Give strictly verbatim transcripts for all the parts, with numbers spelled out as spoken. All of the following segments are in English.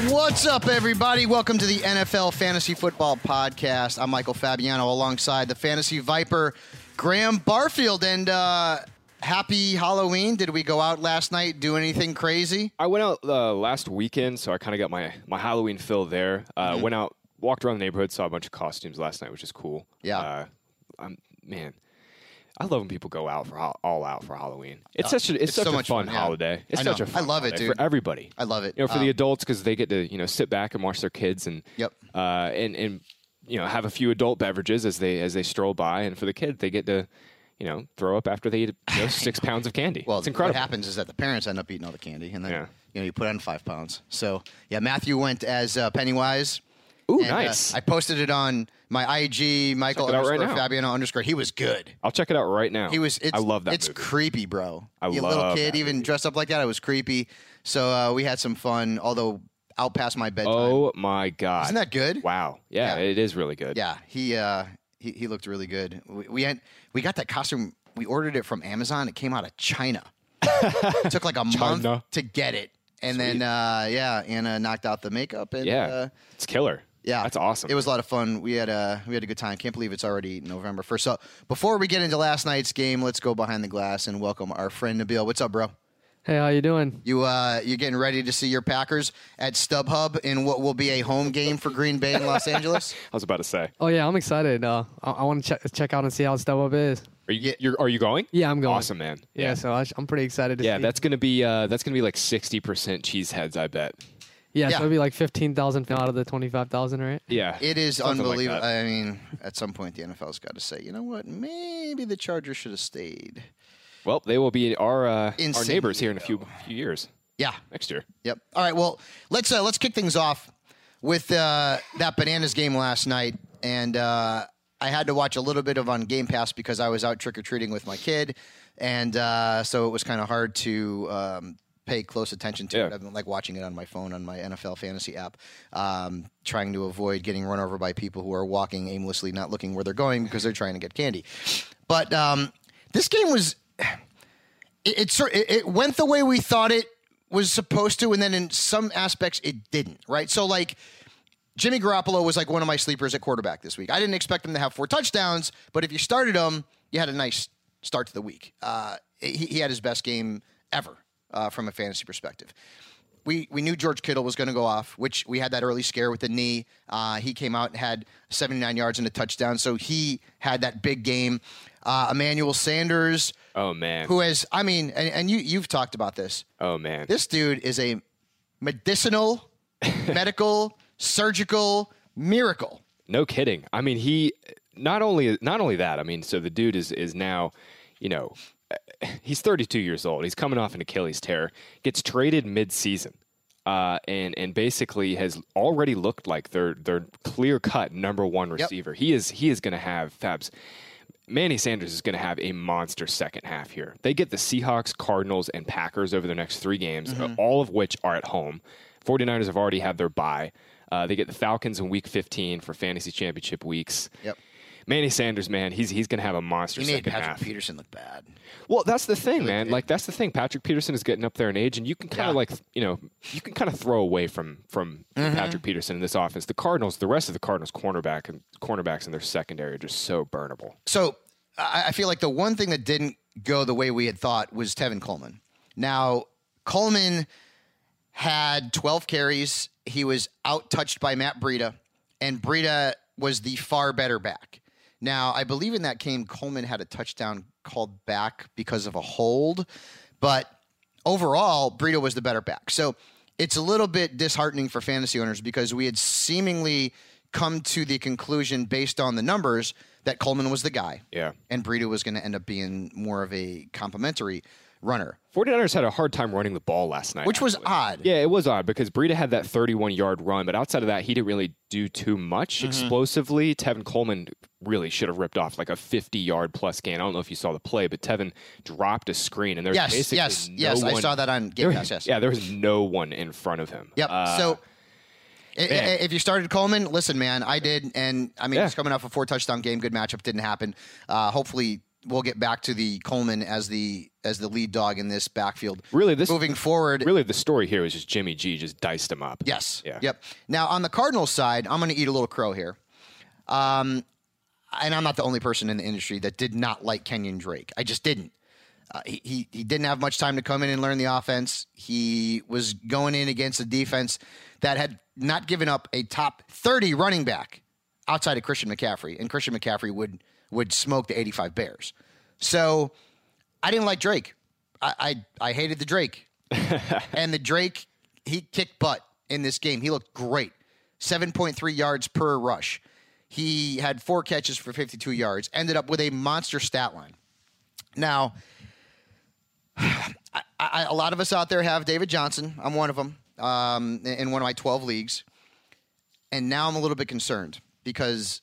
What's up, everybody? Welcome to the N F L Fantasy Football Podcast. I'm Michael Fabiano alongside the Fantasy Viper, Graham Barfield. And uh, happy Halloween. Did we go out last night, do anything crazy? I went out uh, last weekend, so I kind of got my, my Halloween fill there. Uh, mm-hmm. Went out, walked around the neighborhood, saw a bunch of costumes last night, which is cool. Yeah. Uh, I'm, man, I love when people go out for ho- all out for Halloween. It's uh, such a it's, it's such so a fun fun, yeah. holiday. It's I such know. a fun I love it, dude. For everybody. I love it. You know, for um, the adults because they get to you know sit back and watch their kids and yep. uh, and and you know have a few adult beverages as they as they stroll by, and for the kid they get to you know throw up after they eat you know, six pounds of candy. Well, it's incredible. What happens is that the parents end up eating all the candy, and then yeah. you know you put on five pounds. So yeah, Matthew went as uh, Pennywise. Ooh, and, nice. Uh, I posted it on my I G, Michael underscore right Fabiano underscore. He was good. I'll check it out right now. He was. It's, I love that. It's movie. creepy, bro. I you love little kid that even movie. dressed up like that. It was creepy. So uh, we had some fun. Although out past my bedtime. Oh my god! Isn't that good? Wow. Yeah, yeah. It is really good. Yeah, he uh, he he looked really good. We, we had we got that costume. We ordered it from Amazon. It came out of China. It took like a China. month to get it, and Sweet. then uh, yeah, Anna knocked out the makeup. And, Yeah, uh, it's killer. Yeah, that's awesome. It was a lot of fun. We had a we had a good time. Can't believe it's already November first. So before we get into last night's game, let's go behind the glass and welcome our friend Nabil. What's up, bro? Hey, how you doing? You uh, you getting ready to see your Packers at StubHub in what will be a home game for Green Bay in Los Angeles? I was about to say. Oh yeah, I'm excited. Uh, I, I want to check check out and see how StubHub is. Are you you're, are you going? Yeah, I'm going. Awesome, man. Yeah, Yeah, so I, I'm pretty excited to yeah see. that's gonna be uh, that's gonna be like sixty percent cheeseheads, I bet. Yeah, Yeah. so it'll be like fifteen thousand out of the twenty-five thousand, right? Yeah, It is something like unbelievable. that. I mean, at some point, the N F L's got to say, you know what? Maybe the Chargers should have stayed. Well, they will be our uh, In our San neighbors here in a Diego. few few years. Yeah. Next year. Yep. All right. Well, let's uh, let's kick things off with uh, that Bananas game last night, and uh, I had to watch a little bit of on Game Pass because I was out trick or treating with my kid, and uh, so it was kind of hard to um, pay close attention to Yeah. it. I've been like watching it on my phone on my N F L fantasy app, um, trying to avoid getting run over by people who are walking aimlessly, not looking where they're going because they're trying to get candy. But um, this game was it, it, sort- it, it went the way we thought it was supposed to, and then in some aspects it didn't, right? So, like, Jimmy Garoppolo was like one of my sleepers at quarterback this week. I didn't expect him to have four touchdowns, but if you started him, you had a nice start to the week. Uh, he, he had his best game ever uh, from a fantasy perspective. We we knew George Kittle was going to go off, which we had that early scare with the knee. Uh, he came out and had seventy-nine yards and a touchdown, so he had that big game. Uh, Emmanuel Sanders, Oh man. who has, I mean, and, and you you've talked about this. Oh man. This dude is a medicinal, medical, surgical miracle. No kidding. I mean, he not only not only that. I mean, so the dude is is now, you know, he's thirty-two years old. He's coming off an Achilles tear. Gets traded mid-season, uh, and and basically has already looked like their their clear cut number one receiver. Yep. He is he is going to have Fabs. Manny Sanders is going to have a monster second half here. They get the Seahawks, Cardinals, and Packers over the next three games, mm-hmm. all of which are at home. 49ers have already had their bye. Uh, they get the Falcons in week fifteen for fantasy championship weeks. Yep. Manny Sanders, man, he's he's going to have a monster He made second Patrick half. Peterson look bad. Well, that's the thing, Really man. did. Like that's the thing. Patrick Peterson is getting up there in age, and you can kind Yeah. of like, you know, you can kind of throw away from from Mm-hmm. Patrick Peterson in this offense. The Cardinals, the rest of the Cardinals cornerback and cornerbacks in their secondary are just so burnable. So I, I feel like the one thing that didn't go the way we had thought was Tevin Coleman. Now, Coleman had twelve carries. He was out-touched by Matt Breida, and Breida was the far better back. Now, I believe in that game, Coleman had a touchdown called back because of a hold, but overall, Breida was the better back. So it's a little bit disheartening for fantasy owners because we had seemingly come to the conclusion based on the numbers that Coleman was the guy. Yeah. And Breida was going to end up being more of a complimentary runner, 49ers had a hard time running the ball last night. which was actually. odd. Yeah, it was odd because Breida had that thirty-one-yard run, but outside of that, he didn't really do too much Mm-hmm. explosively. Tevin Coleman really should have ripped off like a fifty-yard plus gain. I don't know if you saw the play, but Tevin dropped a screen, and there's Yes, basically yes, no yes. one, I saw that on Game there- Pass, yes. Yeah, there was no one in front of him. Yep. Uh, so i- i- man. if you started Coleman, listen, man, I did. And I mean, Yeah. he's coming off a four touchdown game. Good matchup. Didn't happen. Uh, hopefully we'll get back to the Coleman as the as the lead dog in this backfield. Really, this moving forward. Really, the story here is just Jimmy G just diced him up. Yes. Yeah. Yep. Now on the Cardinals side, I'm going to eat a little crow here. Um, and I'm not the only person in the industry that did not like Kenyon Drake. I just didn't. Uh, he, he he didn't have much time to come in and learn the offense. He was going in against a defense that had not given up a top thirty running back outside of Christian McCaffrey, and Christian McCaffrey would would smoke the eighty-five Bears. So I didn't like Drake. I I, I hated the Drake, and the Drake he kicked butt in this game. He looked great, seven point three yards per rush. He had four catches for fifty-two yards. Ended up with a monster stat line. Now. I, I, a lot of us out there have David Johnson. I'm one of them um, in one of my twelve leagues. And now I'm a little bit concerned because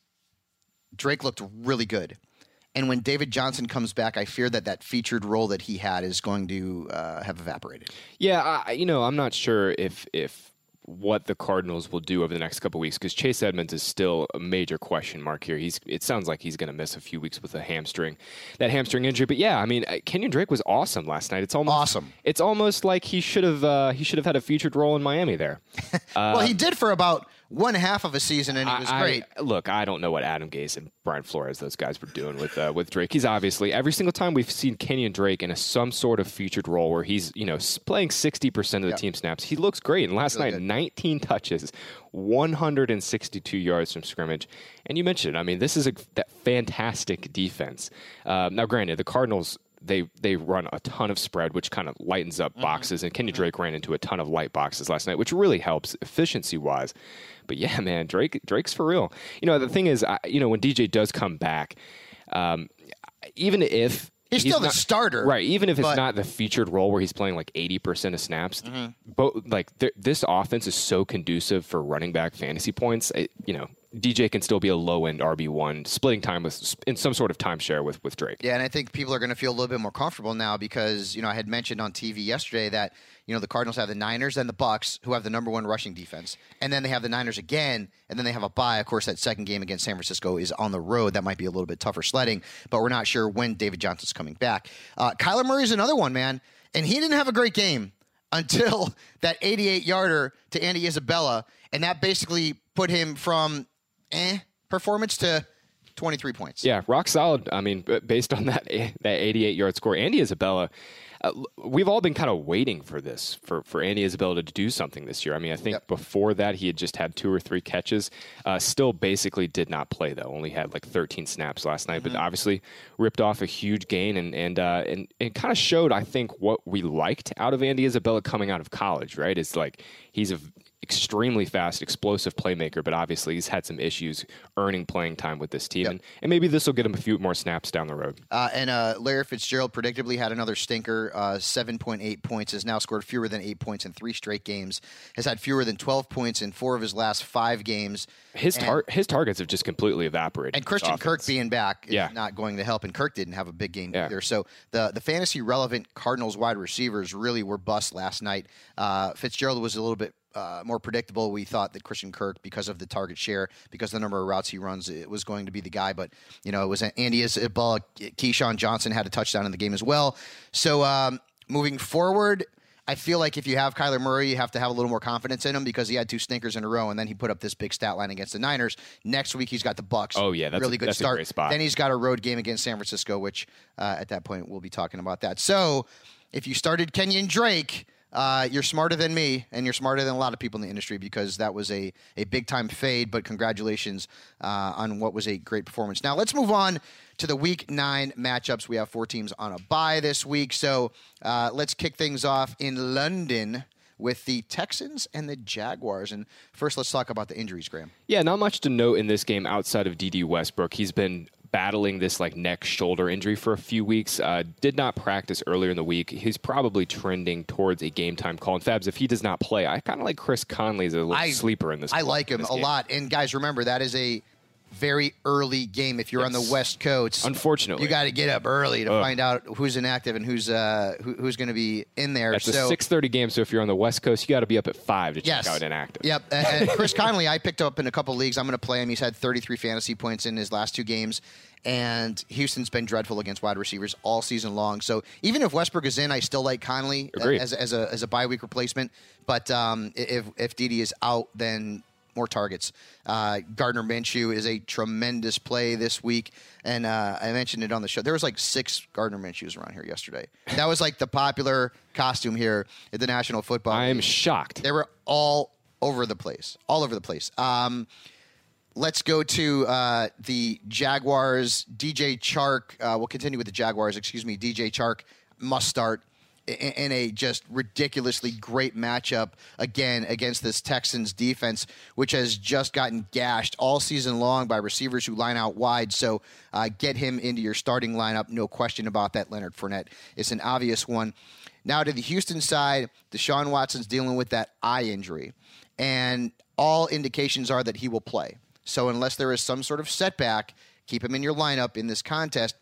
Drake looked really good. And when David Johnson comes back, I fear that that featured role that he had is going to uh, have evaporated. Yeah, I, you know, I'm not sure if if what the Cardinals will do over the next couple of weeks because Chase Edmonds is still a major question mark here. He's it sounds like he's going to miss a few weeks with a hamstring, that hamstring injury. But yeah, I mean, Kenyon Drake was awesome last night. It's almost awesome. It's almost like he should have uh, he should have had a featured role in Miami there. Uh, well, he did for about one half of a season, and he was I, great. I, look, I don't know what Adam Gase and Brian Flores, those guys, were doing with uh, with Drake. He's obviously every single time we've seen Kenyon Drake in a some sort of featured role where he's you know playing sixty percent of the yep. team snaps. He looks great. And last really night, good. nineteen touches, one hundred sixty-two yards from scrimmage. And you mentioned, I mean, this is a that fantastic defense. Uh, now, granted, the Cardinals. They they run a ton of spread, which kind of lightens up boxes. Mm-hmm. And Kenyon Drake ran into a ton of light boxes last night, which really helps efficiency-wise. But yeah, man, Drake Drake's for real. You know, the thing is, I, you know, when D J does come back, um, even if He's, he's still not, the starter. Right, even if it's but, not the featured role where he's playing like eighty percent of snaps, mm-hmm. but like th- this offense is so conducive for running back fantasy points. It, you know, D J can still be a low-end R B one, splitting time with in some sort of timeshare with, with Drake. Yeah, and I think people are going to feel a little bit more comfortable now because, you know, I had mentioned on T V yesterday that, you know, the Cardinals have the Niners and the Bucks, who have the number one rushing defense. And then they have the Niners again, and then they have a bye. Of course, that second game against San Francisco is on the road. That might be a little bit tougher sledding, but we're not sure when David Johnson's coming back. Uh, Kyler Murray's another one, man, and he didn't have a great game until that eighty-eight-yarder to Andy Isabella, and that basically put him from eh performance to twenty-three points. Yeah, rock solid. I mean, based on that that eighty-eight-yard score, Andy Isabella, uh, we've all been kind of waiting for this, for, for Andy Isabella to do something this year. I mean, I think yep. before that he had just had two or three catches. Uh, still basically did not play, though. Only had like thirteen snaps last night, mm-hmm. but obviously ripped off a huge gain and and uh, and it kind of showed, I think, what we liked out of Andy Isabella coming out of college, right? It's like he's a extremely fast, explosive playmaker, but obviously he's had some issues earning playing time with this team, yep. and, and maybe this will get him a few more snaps down the road. Uh, and uh, Larry Fitzgerald predictably had another stinker, uh, seven point eight points, has now scored fewer than eight points in three straight games, has had fewer than twelve points in four of his last five games. His tar- his targets have just completely evaporated. And Christian Kirk being back is yeah. not going to help, and Kirk didn't have a big game yeah. either. So the, the fantasy-relevant Cardinals wide receivers really were bust last night. Uh, Fitzgerald was a little bit Uh, more predictable. We thought that Christian Kirk, because of the target share, because of the number of routes he runs, it was going to be the guy. But, you know, it was Andy Isabella. Keyshawn Johnson had a touchdown in the game as well. So um, moving forward, I feel like if you have Kyler Murray, you have to have a little more confidence in him because he had two stinkers in a row, and then he put up this big stat line against the Niners. Next week, he's got the Bucks. Oh, yeah. That's really a, good that's start. A great spot. Then he's got a road game against San Francisco, which uh, at that point, we'll be talking about that. So if you started Kenyon Drake, Uh, you're smarter than me, and you're smarter than a lot of people in the industry because that was a, a big-time fade, but congratulations uh, on what was a great performance. Now, let's move on to the Week nine matchups. We have four teams on a bye this week, so uh, let's kick things off in London with the Texans and the Jaguars. And first, let's talk about the injuries, Graham. Yeah, not much to note in this game outside of D D Westbrook. He's been battling this like neck shoulder injury for a few weeks. Uh, did not practice earlier in the week. He's probably trending towards a game time call. And Fabs, if he does not play, I kind of like Chris Conley as a little I, sleeper in this. I like him this a game. lot. And guys, remember that is a very early game. If you're on the Yes. West Coast, Unfortunately. you got to get up early to Ugh. find out who's inactive and who's uh, who, who's going to be in there. That's so, a six thirty game, so if you're on the West Coast, you got to be up at five to Yes. check out inactive. Yep. And and Chris Conley, I picked up in a couple leagues. I'm going to play him. He's had thirty-three fantasy points in his last two games. And Houston's been dreadful against wide receivers all season long. So even if Westbrook is in, I still like Conley Agreed. as, as a as a bye week replacement. But um, if if Dede is out, then more targets. Uh, Gardner Minshew is a tremendous play this week, and uh, I mentioned it on the show. There was like six Gardner Minshews around here yesterday. That was like the popular costume here at the National Football I am League. shocked. They were all over the place, all over the place. Um, let's go to uh, the Jaguars. D J Chark. Uh, we'll continue with the Jaguars. Excuse me. D J Chark must start in, in a just ridiculously great matchup again against this Texans defense, which has just gotten gashed all season long by receivers who line out wide. So uh, get him into your starting lineup. No question about that. Leonard Fournette is an obvious one. Now to the Houston side, Deshaun Watson's dealing with that eye injury, and all indications are that he will play. So unless there is some sort of setback, keep him in your lineup in this contest.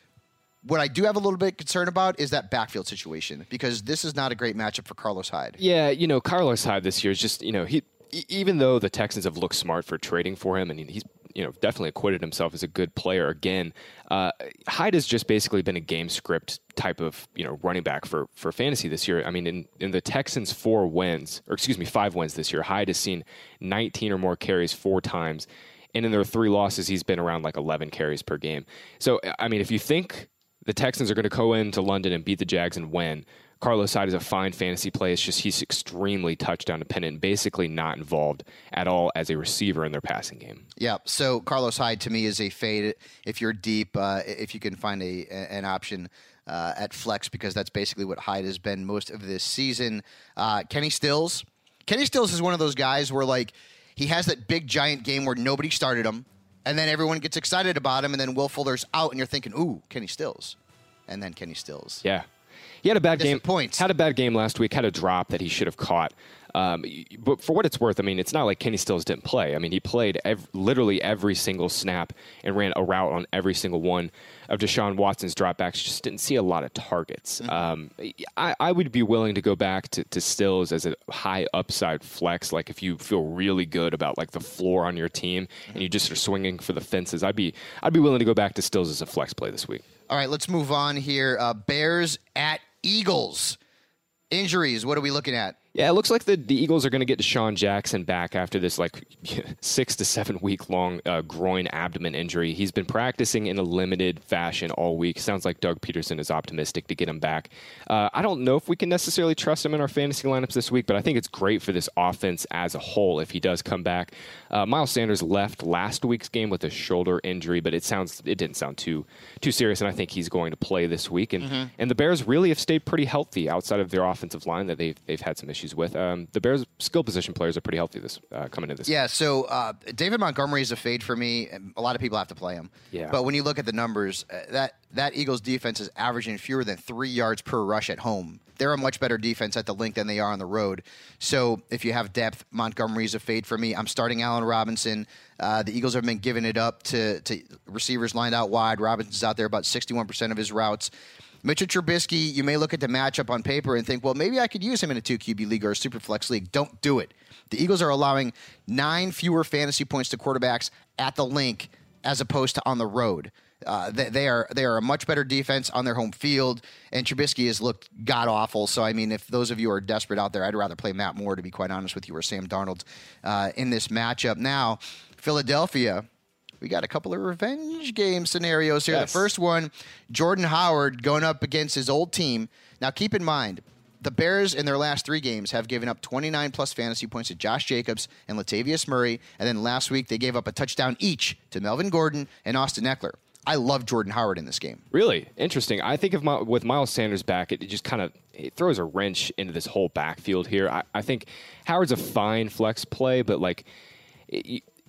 What I do have a little bit of concern about is that backfield situation, because this is not a great matchup for Carlos Hyde. Yeah, you know, Carlos Hyde this year is just, you know, he e- even though the Texans have looked smart for trading for him, and he's, you know, definitely acquitted himself as a good player again, uh, Hyde has just basically been a game script type of, you know, running back for, for fantasy this year. I mean, in, in the Texans' four wins, or excuse me, five wins this year, Hyde has seen nineteen or more carries four times. And in their three losses, he's been around like eleven carries per game. So, I mean, if you think the Texans are going to go into London and beat the Jags and win, Carlos Hyde is a fine fantasy play. It's just he's extremely touchdown dependent, basically not involved at all as a receiver in their passing game. Yeah, so Carlos Hyde to me is a fade if you're deep, uh, if you can find a an option uh, at flex, because that's basically what Hyde has been most of this season. Uh, Kenny Stills. Kenny Stills is one of those guys where, like, he has that big giant game where nobody started him, and then everyone gets excited about him, and then Will Fuller's out, and you're thinking, ooh, Kenny Stills. And then Kenny Stills. Yeah. He had a bad game. Disappoints. Had a bad game last week, had a drop that he should have caught. Um, but for what it's worth, I mean, it's not like Kenny Stills didn't play. I mean, he played ev- literally every single snap and ran a route on every single one of Deshaun Watson's dropbacks. Just didn't see a lot of targets. Mm-hmm. Um, I, I would be willing to go back to, to Stills as a high upside flex. Like if you feel really good about like the floor on your team mm-hmm. and you just are swinging for the fences, I'd be I'd be willing to go back to Stills as a flex play this week. All right, let's move on here. Uh, Bears at Eagles. Injuries, what are we looking at? Yeah, it looks like the, the Eagles are going to get Deshaun Jackson back after this like six to seven week long uh, groin abdomen injury. He's been practicing in a limited fashion all week. Sounds like Doug Peterson is optimistic to get him back. Uh, I don't know if we can necessarily trust him in our fantasy lineups this week, but I think it's great for this offense as a whole if he does come back. Uh, Miles Sanders left last week's game with a shoulder injury, but it sounds it didn't sound too too serious, and I think he's going to play this week. And mm-hmm. and the Bears really have stayed pretty healthy outside of their offensive line that they've they've had some issues with. Um, the Bears' skill position players are pretty healthy this uh, coming into this. Yeah, so uh, David Montgomery is a fade for me. A lot of people have to play him. Yeah. But when you look at the numbers, uh, that that Eagles defense is averaging fewer than three yards per rush at home. They're a much better defense at the link than they are on the road. So if you have depth, Montgomery's a fade for me. I'm starting Allen Robinson. Uh, the Eagles have been giving it up to, to receivers lined out wide. Robinson's out there about sixty-one percent of his routes. Mitchell Trubisky, you may look at the matchup on paper and think, well, maybe I could use him in a two Q B league or a super flex league. Don't do it. The Eagles are allowing nine fewer fantasy points to quarterbacks at the link as opposed to on the road. Uh, they, they are they are a much better defense on their home field, and Trubisky has looked god-awful. So, I mean, if those of you are desperate out there, I'd rather play Matt Moore, to be quite honest with you, or Sam Darnold uh, in this matchup. Now, Philadelphia, we got a couple of revenge game scenarios here. Yes. The first one, Jordan Howard going up against his old team. Now, keep in mind, the Bears in their last three games have given up twenty-nine plus fantasy points to Josh Jacobs and Latavius Murray, and then last week they gave up a touchdown each to Melvin Gordon and Austin Eckler. I love Jordan Howard in this game. Really interesting. I think if my, with Miles Sanders back, it, it just kind of it throws a wrench into this whole backfield here. I, I think Howard's a fine flex play, but like it,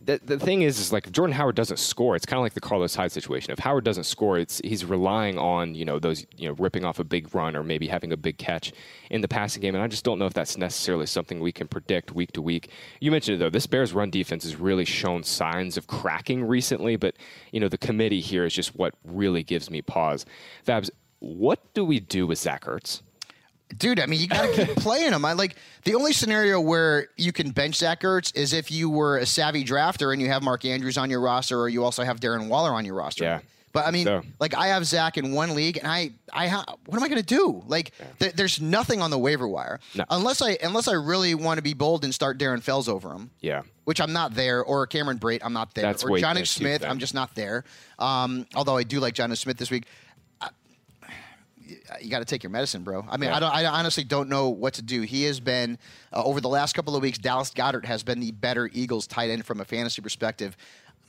the, the thing is, is like if Jordan Howard doesn't score, it's kind of like the Carlos Hyde situation. If Howard doesn't score, it's he's relying on you know those you know ripping off a big run or maybe having a big catch in the passing game, and I just don't know if that's necessarily something we can predict week to week. You mentioned it though. This Bears run defense has really shown signs of cracking recently, but you know the committee here is just what really gives me pause. Fabs, what do we do with Zach Ertz? Dude, I mean, you got to keep playing him. I like the only scenario where you can bench Zach Ertz is if you were a savvy drafter and you have Mark Andrews on your roster, or you also have Darren Waller on your roster. Yeah. But I mean, So- like I have Zach in one league, and I, I, ha- what am I going to do? Like, th- there's nothing on the waiver wire No. unless I, unless I really want to be bold and start Darren Fells over him. Yeah. Which I'm not there, or Cameron Brate, I'm not there, That's or way Jonnu too deep Smith, then. I'm just not there. Um, although I do like Jonnu Smith this week. You got to take your medicine, bro. I mean, Yeah. I don't. I honestly don't know what to do. He has been uh, over the last couple of weeks. Dallas Goedert has been the better Eagles tight end from a fantasy perspective.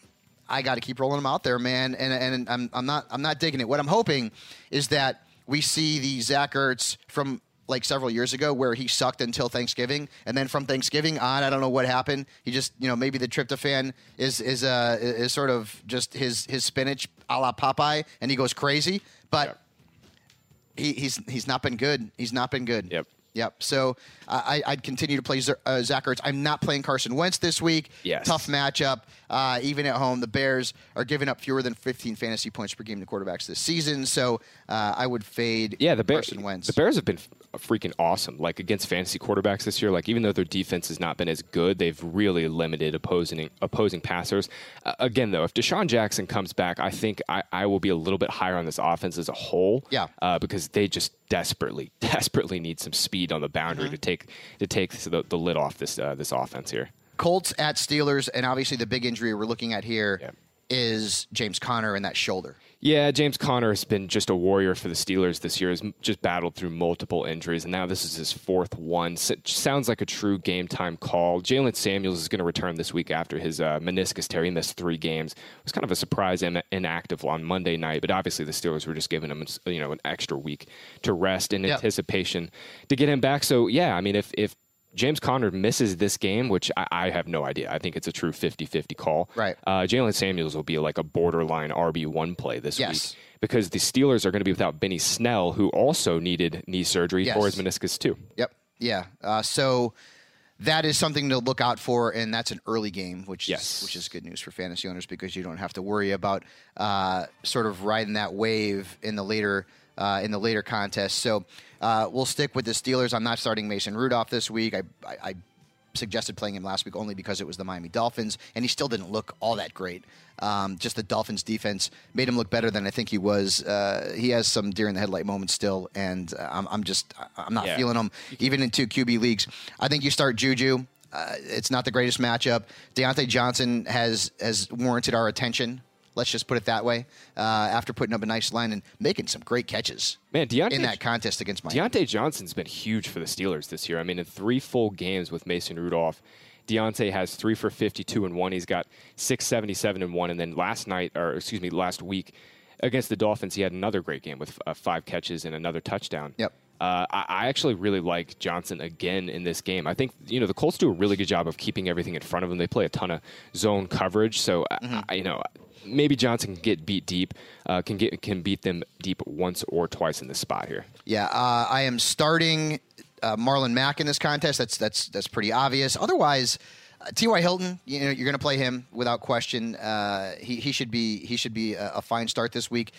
I got to keep rolling him out there, man. And and I'm I'm not I'm not digging it. What I'm hoping is that we see the Zach Ertz from like several years ago, where he sucked until Thanksgiving, and then from Thanksgiving on, I don't know what happened. He just, you know, maybe the tryptophan is is uh is sort of just his his spinach a la Popeye, and he goes crazy. But Yep. he, he's he's not been good. He's not been good. Yep. Yep. So uh, I, I'd continue to play Z- uh, Zach Ertz. I'm not playing Carson Wentz this week. Yes. Tough matchup. Uh, even at home, the Bears are giving up fewer than fifteen fantasy points per game to quarterbacks this season. So uh, I would fade Yeah, the Bears. Carson Wentz. The Bears have been f- freaking awesome. Like against fantasy quarterbacks this year. Like even though their defense has not been as good, they've really limited opposing opposing passers. Uh, again, though, if Deshaun Jackson comes back, I think I, I will be a little bit higher on this offense as a whole. Yeah. Uh, because they just desperately, desperately need some speed on the boundary Mm-hmm. to take to take the, the lid off this uh, this offense here. Colts at Steelers, and obviously the big injury we're looking at here is Yeah. James Conner and that shoulder. Yeah, James Conner has been just a warrior for the Steelers this year. Has m- just battled through multiple injuries, and now this is his fourth one. S- sounds like a true game time call. Jalen Samuels is going to return this week after his uh, meniscus tear. He missed three games. It was kind of a surprise in- inactive on Monday night, but obviously the Steelers were just giving him, you know, an extra week to rest in Yep. anticipation to get him back. So yeah, I mean, if if James Conner misses this game, which I, I have no idea. I think it's a true fifty-fifty call. Right. Uh, Jalen Samuels will be like a borderline R B one play this Yes. week because the Steelers are going to be without Benny Snell, who also needed knee surgery Yes. for his meniscus too. Yep. Yeah. Uh, so that is something to look out for, and that's an early game, which Yes. is which is good news for fantasy owners because you don't have to worry about uh, sort of riding that wave in the later uh, in the later contest. So uh, we'll stick with the Steelers. I'm not starting Mason Rudolph this week. I, I, I suggested playing him last week only because it was the Miami Dolphins, and he still didn't look all that great. Um, just the Dolphins' defense made him look better than I think he was. Uh, he has some deer in the headlight moments still, and uh, I'm, I'm just I'm not Yeah. feeling him even in two Q B leagues. I think you start Juju. Uh, it's not the greatest matchup. Deontay Johnson has has warranted our attention. Let's just put it that way. Uh, after putting up a nice line and making some great catches Man, Deontay, in that contest against Miami. Deontay Johnson's been huge for the Steelers this year. I mean, in three full games with Mason Rudolph, Deontay has three for fifty-two and one. He's got six seventy-seven and one. And then last night, or excuse me, last week against the Dolphins, he had another great game with uh, five catches and another touchdown. Yep. Uh, I, I actually really like Johnson again in this game. I think you know the Colts do a really good job of keeping everything in front of them. They play a ton of zone coverage, so Mm-hmm. I, you know maybe Johnson can get beat deep, uh, can get can beat them deep once or twice in this spot here. Yeah, uh, I am starting uh, Marlon Mack in this contest. That's that's that's pretty obvious. Otherwise, uh, T Y. Hilton, you know, you're going to play him without question. Uh, he he should be he should be a, a fine start this week.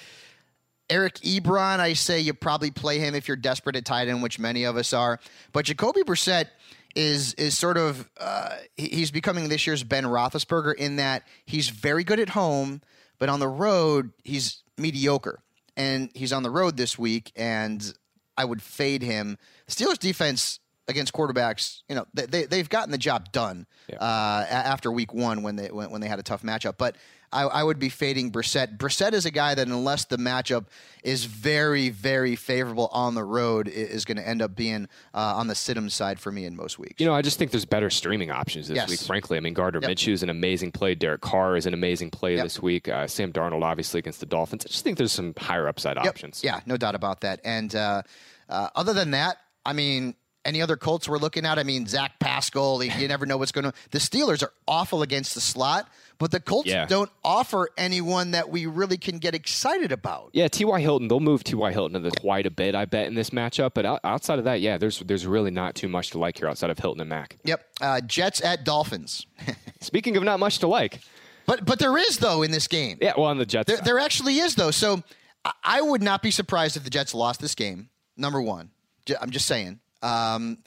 Eric Ebron, I say you probably play him if you're desperate at tight end, which many of us are. But Jacoby Brissett is is sort of uh, he- he's becoming this year's Ben Roethlisberger in that he's very good at home, but on the road he's mediocre. And he's on the road this week, and I would fade him. Steelers defense against quarterbacks, you know, they, they they've gotten the job done Yeah. uh, a- after week one when they when, when they had a tough matchup, but. I, I would be fading Brissett. Brissett is a guy that, unless the matchup is very, very favorable on the road, i- is going to end up being uh, on the sit-em side for me in most weeks. You know, I just think there's better streaming options this Yes. week, frankly. I mean, Gardner Yep. Minshew is an amazing play. Derek Carr is an amazing play Yep. this week. Uh, Sam Darnold, obviously, against the Dolphins. I just think there's some higher upside Yep. options. Yeah, no doubt about that. And uh, uh, other than that, I mean, any other Colts we're looking at? I mean, Zach Pascal, you never know what's going to. The Steelers are awful against the slot, but the Colts Yeah. don't offer anyone that we really can get excited about. Yeah, T Y. Hilton, they'll move T Y. Hilton to the quite a bit, I bet, in this matchup. But out- outside of that, yeah, there's there's really not too much to like here outside of Hilton and Mack. Yep. Uh, Jets at Dolphins. Speaking of not much to like. But but there is, though, in this game. Yeah, well, on the Jets There, side. there actually is, though. So I, I would not be surprised if the Jets lost this game, number one. J- I'm just saying. Um,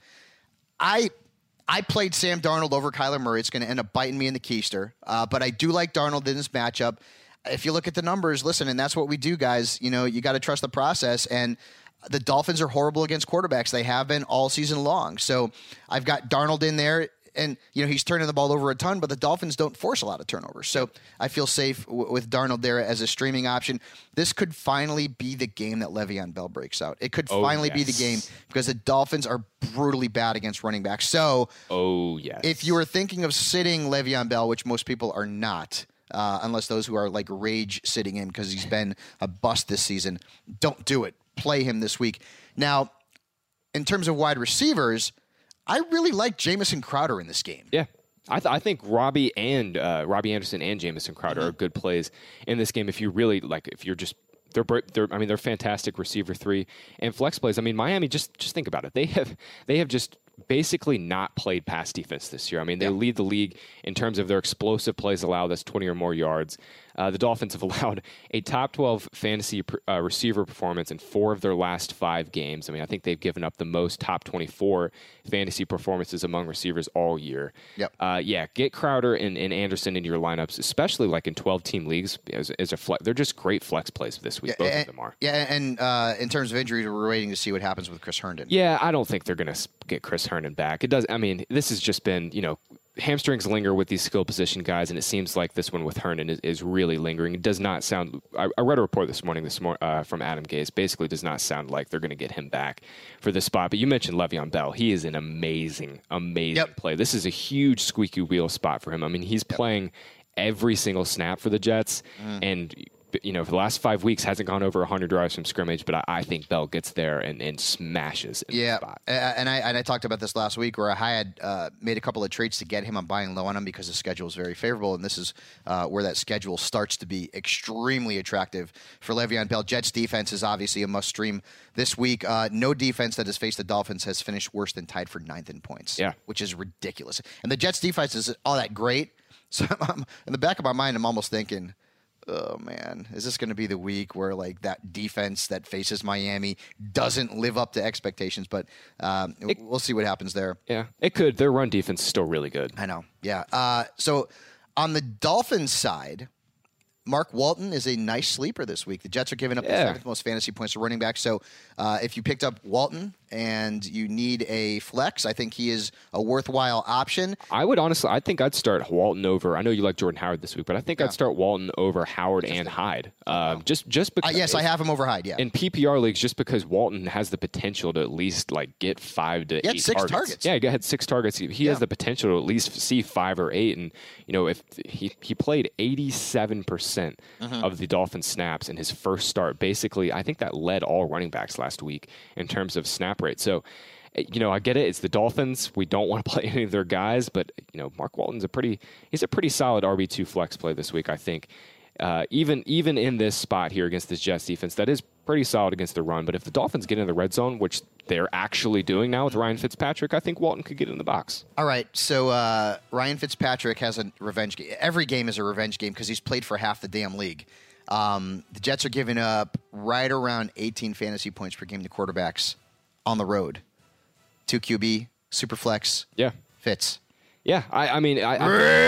I I played Sam Darnold over Kyler Murray. It's going to end up biting me in the keister. Uh, but I do like Darnold in this matchup. If you look at the numbers, listen, and that's what we do, guys. You know, you got to trust the process. And the Dolphins are horrible against quarterbacks. They have been all season long. So I've got Darnold in there. And, you know, he's turning the ball over a ton, but the Dolphins don't force a lot of turnovers. So I feel safe w- with Darnold there as a streaming option. This could finally be the game that Le'Veon Bell breaks out. It could Oh, finally be the yes. game because the Dolphins are brutally bad against running backs. So Oh, yes. if you were thinking of sitting Le'Veon Bell, which most people are not, uh, unless those who are like rage sitting him because he's been a bust this season, don't do it. Play him this week. Now, in terms of wide receivers, I really like Jamison Crowder in this game. Yeah. I, th- I think Robbie and uh, Robbie Anderson and Jamison Crowder Mm-hmm. are good plays in this game. If you really like, if you're just they're, br- they're I mean they're fantastic receiver three and flex plays. I mean Miami just just think about it. They have they have just basically not played pass defense this year. I mean they Yeah. lead the league in terms of their explosive plays allowed. That's twenty or more yards. Uh, the Dolphins have allowed a top twelve fantasy uh, receiver performance in four of their last five games. I mean, I think they've given up the most top twenty-four fantasy performances among receivers all year. Yep. Uh, yeah, get Crowder and, and Anderson into your lineups, especially like in twelve-team leagues as, as a flex. They're just great flex plays this week. Both and, of them are. Yeah, and uh, in terms of injuries, we're waiting to see what happens with Chris Herndon. Yeah, I don't think they're going to get Chris Herndon back. It does. I mean, this has just been, you know, hamstrings linger with these skill position guys, and it seems like this one with Herndon is, is really lingering. It does not sound. I, I read a report this morning this mor- uh, from Adam Gase. Basically, does not sound like they're going to get him back for this spot. But you mentioned Le'Veon Bell. He is an amazing, amazing Yep. play. This is a huge squeaky wheel spot for him. I mean, he's playing every single snap for the Jets, and you know, for the last five weeks hasn't gone over one hundred yards from scrimmage, but I, I think Bell gets there and, and smashes in Yeah, the spot. a- and I and I talked about this last week where I had uh, made a couple of trades to get him. I'm buying low on him because the schedule is very favorable, and this is uh, where that schedule starts to be extremely attractive for Le'Veon Bell. Jets defense is obviously a must stream this week. Uh, no defense that has faced the Dolphins has finished worse than tied for ninth in points. Yeah. which is ridiculous. And the Jets defense is all that great. So I'm, in the back of my mind, I'm almost thinking, oh man, is this going to be the week where like that defense that faces Miami doesn't live up to expectations? But um, It- we'll see what happens there. Yeah, it could. Their run defense is still really good. I know. Yeah. Uh, so on the Dolphins side, Mark Walton is a nice sleeper this week. The Jets are giving up the Yeah. seventh most fantasy points to running back. So uh, if you picked up Walton and you need a flex, I think he is a worthwhile option. I would honestly, I think I'd start Walton over. I know you like Jordan Howard this week, but I think Yeah. I'd start Walton over Howard and Hyde. Um, just, just Uh, because. yes, I have him over Hyde. Yeah. In P P R leagues, just because Walton has the potential to at least like get five to He had eight six targets. targets. Yeah, he had six targets. He, he Yeah. has the potential to at least see five or eight. And you know, if he he played eighty-seven percent Mm-hmm. of the Dolphin snaps in his first start, basically, I think that led all running backs last week in terms of snap rate. So. You know, I get it. It's the Dolphins. We don't want to play any of their guys, but you know, Mark Walton's a pretty he's a pretty solid R B two flex play this week, I think. Uh, even even in this spot here against this Jets defense, that is pretty solid against the run. But if the Dolphins get in the red zone, which they're actually doing now with Ryan Fitzpatrick, I think Walton could get in the box. All right, so uh, Ryan Fitzpatrick has a revenge game. Every game is a revenge game because he's played for half the damn league. Um, the Jets are giving up right around eighteen fantasy points per game to quarterbacks on the road. Two Q B, Superflex, Yeah, Fitz. yeah. I, I mean, I,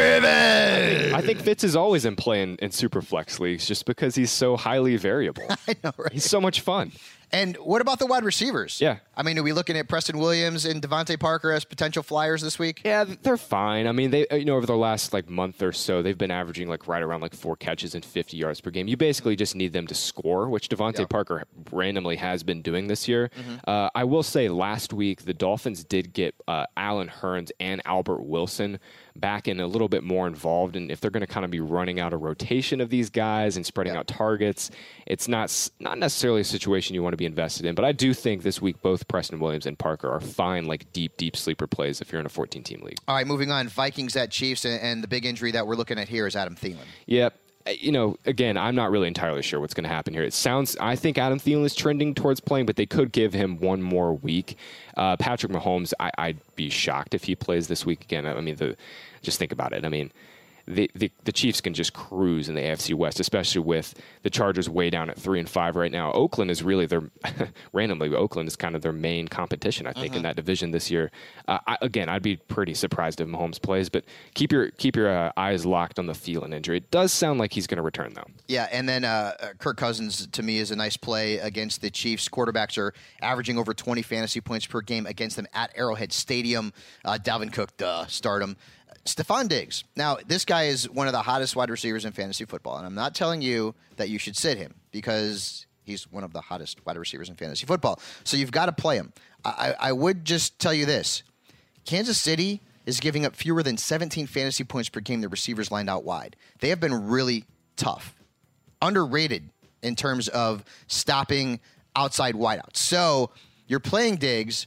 I, I think Fitz is always in play in, in super flex leagues just because he's so highly variable. I know, right? He's so much fun. And what about the wide receivers? Yeah. I mean, are we looking at Preston Williams and Devontae Parker as potential flyers this week? Yeah, they're fine. I mean, they you know over the last like month or so, they've been averaging like right around like four catches and fifty yards per game. You basically just need them to score, which Devontae Yep. Parker randomly has been doing this year. Uh, I will say, last week the Dolphins did get uh, Allen Hurns and Albert Wilson back in a little bit more involved. And if they're going to kind of be running out a rotation of these guys and spreading Yeah. out targets, it's not s- not necessarily a situation you want to be invested in. But I do think this week both Preston Williams and Parker are fine, like deep, deep sleeper plays if you're in a fourteen-team league. All right, moving on. Vikings at Chiefs, and, and the big injury that we're looking at here is Adam Thielen. Yep. You know, again, I'm not really entirely sure what's going to happen here. It sounds, I think Adam Thielen is trending towards playing, but they could give him one more week. Uh, Patrick Mahomes, I, I'd be shocked if he plays this week again. I mean, the, just think about it. I mean, the, the the Chiefs can just cruise in the A F C West, especially with the Chargers way down at three and five right now. Oakland is really their randomly. Oakland is kind of their main competition, I think, Mm-hmm. in that division this year. Uh, I, again, I'd be pretty surprised if Mahomes plays, but keep your keep your uh, eyes locked on the Thielen injury. It does sound like he's going to return though. Yeah, and then uh, Kirk Cousins, to me, is a nice play against the Chiefs. Quarterbacks are averaging over twenty fantasy points per game against them at Arrowhead Stadium. Uh, Dalvin Cook, duh, start him. Stephon Diggs. Now, this guy is one of the hottest wide receivers in fantasy football, and I'm not telling you that you should sit him because he's one of the hottest wide receivers in fantasy football. So you've got to play him. I, I would just tell you this. Kansas City is giving up fewer than seventeen fantasy points per game to receivers lined out wide. They have been really tough. Underrated in terms of stopping outside wideouts. So you're playing Diggs,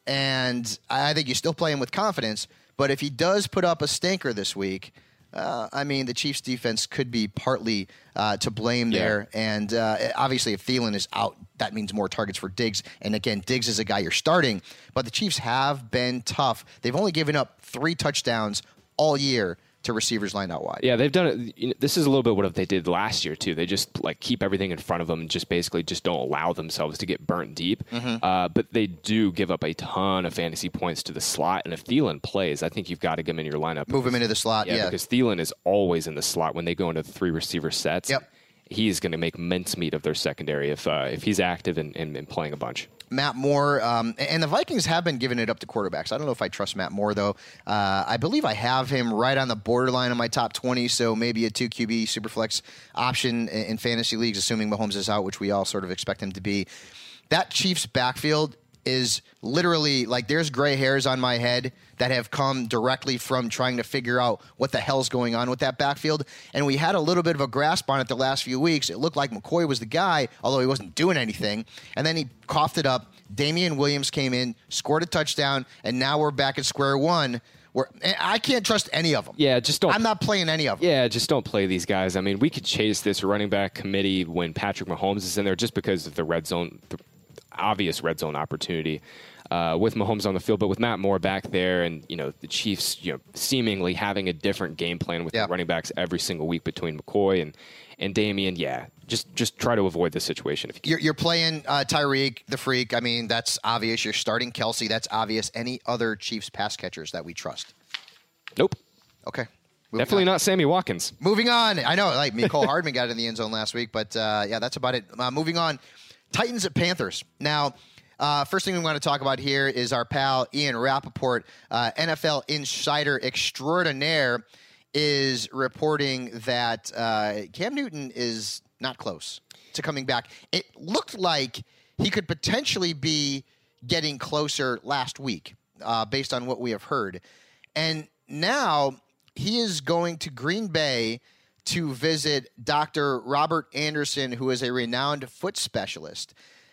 and I think you still play him with confidence. But if he does put up a stinker this week, uh, I mean, the Chiefs' defense could be partly uh, to blame Yeah. there. And uh, obviously, if Thielen is out, that means more targets for Diggs. And again, Diggs is a guy you're starting. But the Chiefs have been tough. They've only given up three touchdowns all year to receivers lined out wide. Yeah, they've done it. You know, this is a little bit what they did last year too. They just like keep everything in front of them and just basically just don't allow themselves to get burnt deep. Mm-hmm. Uh, but they do give up a ton of fantasy points to the slot. And if Thielen plays, I think you've got to get him in your lineup. Move him into the slot, Yeah, yeah. because Thielen is always in the slot when they go into the three receiver sets. Yep. He's going to make mincemeat of their secondary if uh, if he's active and, and, and playing a bunch. Matt Moore, um, and the Vikings have been giving it up to quarterbacks. I don't know if I trust Matt Moore, though. Uh, I believe I have him right on the borderline of my top twenty, so maybe a two Q B superflex option in, in fantasy leagues, assuming Mahomes is out, which we all sort of expect him to be. That Chiefs backfield is literally like there's gray hairs on my head that have come directly from trying to figure out what the hell's going on with that backfield. And we had a little bit of a grasp on it the last few weeks. It looked like McCoy was the guy, although he wasn't doing anything. And then he coughed it up. Damian Williams came in, scored a touchdown, and now we're back at square one. Where I can't trust any of them. Yeah, just don't. I'm not playing any of them. Yeah, just don't play these guys. I mean, we could chase this running back committee when Patrick Mahomes is in there just because of the red zone, the obvious red zone opportunity uh, with Mahomes on the field. But with Matt Moore back there and, you know, the Chiefs, you know, seemingly having a different game plan with Yeah. the running backs every single week between McCoy and, and Damian, yeah, just just try to avoid this situation if you can. You're, you're playing uh, Tyreek, the freak. I mean, that's obvious. You're starting Kelsey. That's obvious. Any other Chiefs pass catchers that we trust? Nope. Okay. Moving Definitely on. not Sammy Watkins. Moving on. I know, like, Mecole Hardman got in the end zone last week, but uh, yeah, that's about it. Uh, moving on. Titans at Panthers. Now, uh, first thing we want to talk about here is our pal Ian Rappaport, uh, N F L insider extraordinaire, is reporting that uh, Cam Newton is not close to coming back. It looked like he could potentially be getting closer last week, uh, based on what we have heard. And now he is going to Green Bay to visit Doctor Robert Anderson, who is a renowned foot specialist.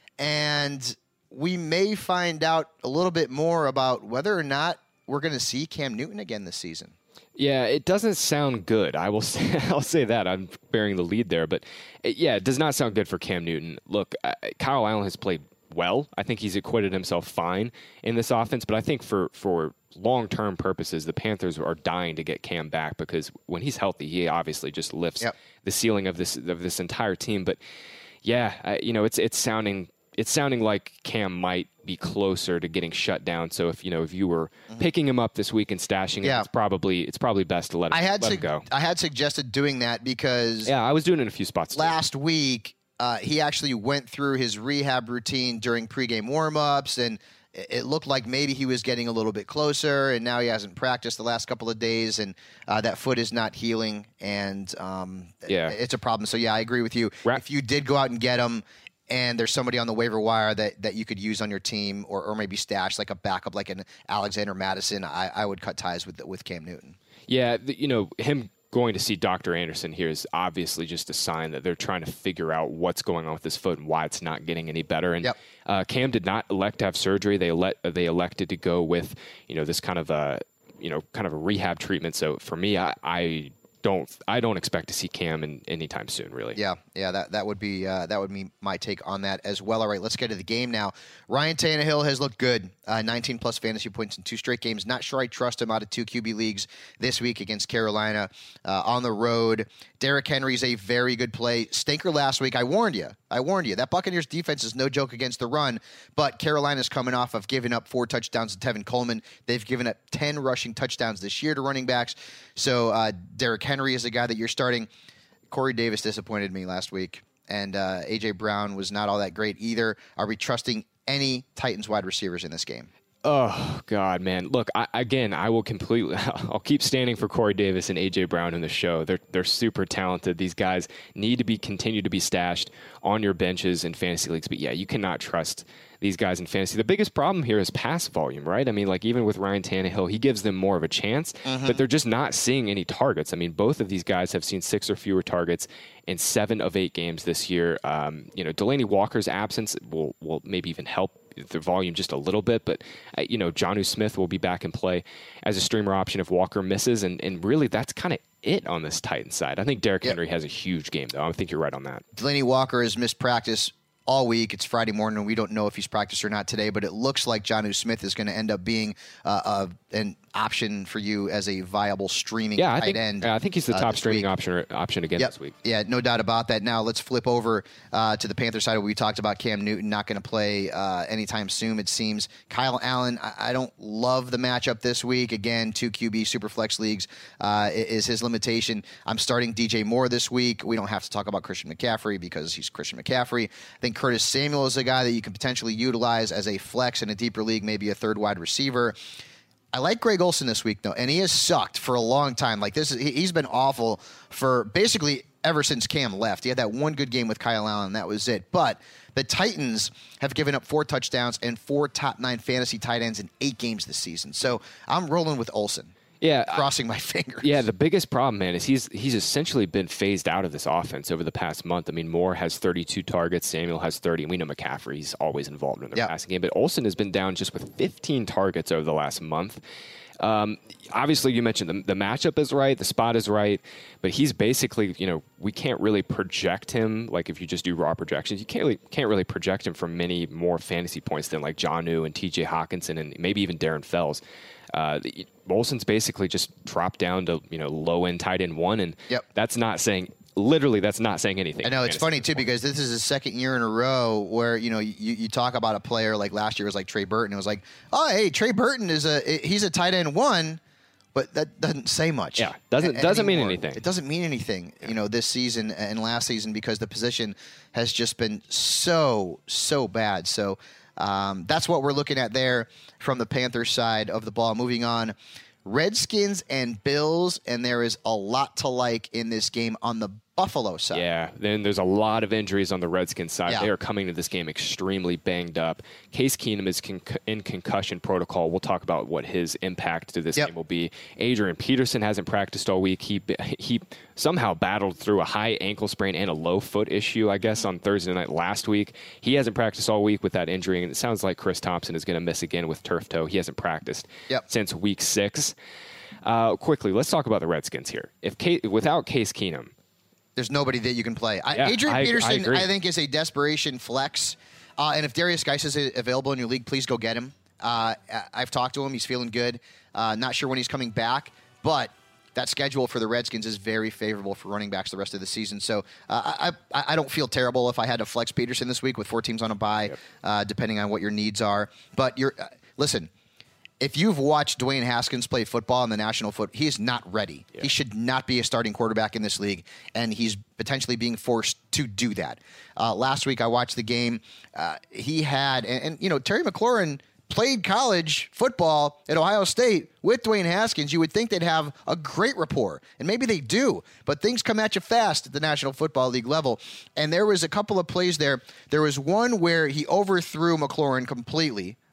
And we may find out a little bit more about whether or not we're going to see Cam Newton again this season. Yeah, it doesn't sound good. I will say, I'll say that. I'm bearing the lead there, but it, yeah, it does not sound good for Cam Newton. Look, uh, Kyle Allen has played well. I think he's acquitted himself fine in this offense, but I think for for long-term purposes, the Panthers are dying to get Cam back because when he's healthy, he obviously just lifts Yep. the ceiling of this of this entire team. But yeah, I, you know, it's it's sounding it's sounding like Cam might be closer to getting shut down. So if you know if you were mm-hmm. picking him up this week and stashing Yeah. him, it's probably it's probably best to let him, I had let su- him go. I had suggested doing that because Yeah, I was doing it in a few spots too. last week uh, he actually went through his rehab routine during pregame warmups, and it it looked like maybe he was getting a little bit closer. And now he hasn't practiced the last couple of days, and uh, that foot is not healing, and um, Yeah. it's a problem. So yeah, I agree with you. Ra- If you did go out and get him, and there's somebody on the waiver wire that, that you could use on your team, or, or maybe stash like a backup, like an Alexander Madison, I, I would cut ties with with Cam Newton. Yeah, the, you know, him going to see Doctor Anderson here is obviously just a sign that they're trying to figure out what's going on with his foot and why it's not getting any better. And Yep. uh, Cam did not elect to have surgery. They let they elected to go with, you know, this kind of a, you know, kind of a rehab treatment. So for me, I, I don't I don't expect to see Cam in, anytime soon, really. Yeah, yeah, that that would be uh, that would be my take on that as well. All right, let's get to the game now. Ryan Tannehill has looked good, uh, nineteen plus fantasy points in two straight games. Not sure I trust him out of two Q B leagues this week against Carolina uh, on the road. Derrick Henry's a very good play. Stinker last week. I warned you. I warned you. That Buccaneers defense is no joke against the run, but Carolina's coming off of giving up four touchdowns to Tevin Coleman. They've given up ten rushing touchdowns this year to running backs. So uh, Derrick Henry is a guy that you're starting. Corey Davis disappointed me last week, and uh, A J. Brown was not all that great either. Are we trusting any Titans wide receivers in this game? Oh, God, man. Look, I, again, I will completely – I'll keep standing for Corey Davis and A J. Brown in the show. They're they're super talented. These guys need to be continue to be stashed on your benches in fantasy leagues. But, yeah, you cannot trust these guys in fantasy. The biggest problem here is pass volume, right? I mean, like, even with Ryan Tannehill, he gives them more of a chance, mm-hmm. but they're just not seeing any targets. I mean, both of these guys have seen six or fewer targets in seven of eight games this year. Um, you know, Delaney Walker's absence will will maybe even help the volume just a little bit, but uh, you know, Jonnu Smith will be back in play as a streamer option if Walker misses, and, and really that's kind of it on this Titans side. I think Derrick yep. Henry has a huge game, though. I think you're right on that. Delaney Walker has missed practice all week. It's Friday morning, and we don't know if he's practiced or not today, but it looks like Jonnu Smith is going to end up being uh, uh, an option for you as a viable streaming yeah, I tight think, end. I think he's the uh, top streaming week. option option again yep. this week. Yeah, no doubt about that. Now let's flip over uh, to the Panther side. Where we talked about Cam Newton not going to play uh, anytime soon, it seems. Kyle Allen, I, I don't love the matchup this week. Again, two Q B Superflex leagues uh, is his limitation. I'm starting D J Moore this week. We don't have to talk about Christian McCaffrey because he's Christian McCaffrey. I think Curtis Samuel is a guy that you can potentially utilize as a flex in a deeper league, maybe a third wide receiver. I like Greg Olsen this week, though, and he has sucked for a long time. Like this, he's been awful for basically ever since Cam left. He had that one good game with Kyle Allen, and that was it. But the Titans have given up four touchdowns and four top nine fantasy tight ends in eight games this season. So I'm rolling with Olsen. Yeah, crossing my fingers. Yeah, the biggest problem, man, is he's he's essentially been phased out of this offense over the past month. I mean, Moore has thirty-two targets, Samuel has thirty, and we know McCaffrey's always involved in the yep. passing game. But Olsen has been down just with fifteen targets over the last month. Um, obviously, you mentioned the, the matchup is right, the spot is right, but he's basically, you know, we can't really project him. Like if you just do raw projections, you can't really, can't really project him for many more fantasy points than like Jonnu and T J Hawkinson and maybe even Darren Fells. Uh, Olsen's basically just dropped down to, you know, low end tight end one, and yep. that's not saying. Literally, that's not saying anything. I know it's funny too because this is the second year in a row where you know you, you talk about a player like last year was like Trey Burton. It was like, oh hey, Trey Burton is a he's a tight end one, but that doesn't say much. Yeah, doesn't doesn't mean anything. It doesn't mean anything. Yeah. You know, this season and last season because the position has just been so so bad. So um, that's what we're looking at there from the Panthers side of the ball. Moving on. Redskins and Bills, and there is a lot to like in this game on the Buffalo side. Yeah, then there's a lot of injuries on the Redskins side. Yeah. They are coming to this game extremely banged up. Case Keenum is con- in concussion protocol. We'll talk about what his impact to this yep. game will be. Adrian Peterson hasn't practiced all week. He he somehow battled through a high ankle sprain and a low foot issue, I guess, on Thursday night last week. He hasn't practiced all week with that injury, and it sounds like Chris Thompson is going to miss again with turf toe. He hasn't practiced yep. since week six. Uh, quickly, let's talk about the Redskins here. If Case, without Case Keenum, there's nobody that you can play. I, yeah, Adrian I, Peterson, I, I think, is a desperation flex. Uh, and if Darius Geis is available in your league, please go get him. Uh, I've talked to him. He's feeling good. Uh, not sure when he's coming back, but that schedule for the Redskins is very favorable for running backs the rest of the season. So uh, I, I don't feel terrible if I had to flex Peterson this week with four teams on a bye, yep. uh, depending on what your needs are. But you're uh, listen. If you've watched Dwayne Haskins play football in the National Football, he is not ready. Yeah. He should not be a starting quarterback in this league, and he's potentially being forced to do that. Uh, last week, I watched the game. Uh, he had, and, and, you know, Terry McLaurin played college football at Ohio State with Dwayne Haskins. You would think they'd have a great rapport, and maybe they do, but things come at you fast at the National Football League level. And there was a couple of plays there. There was one where he overthrew McLaurin completely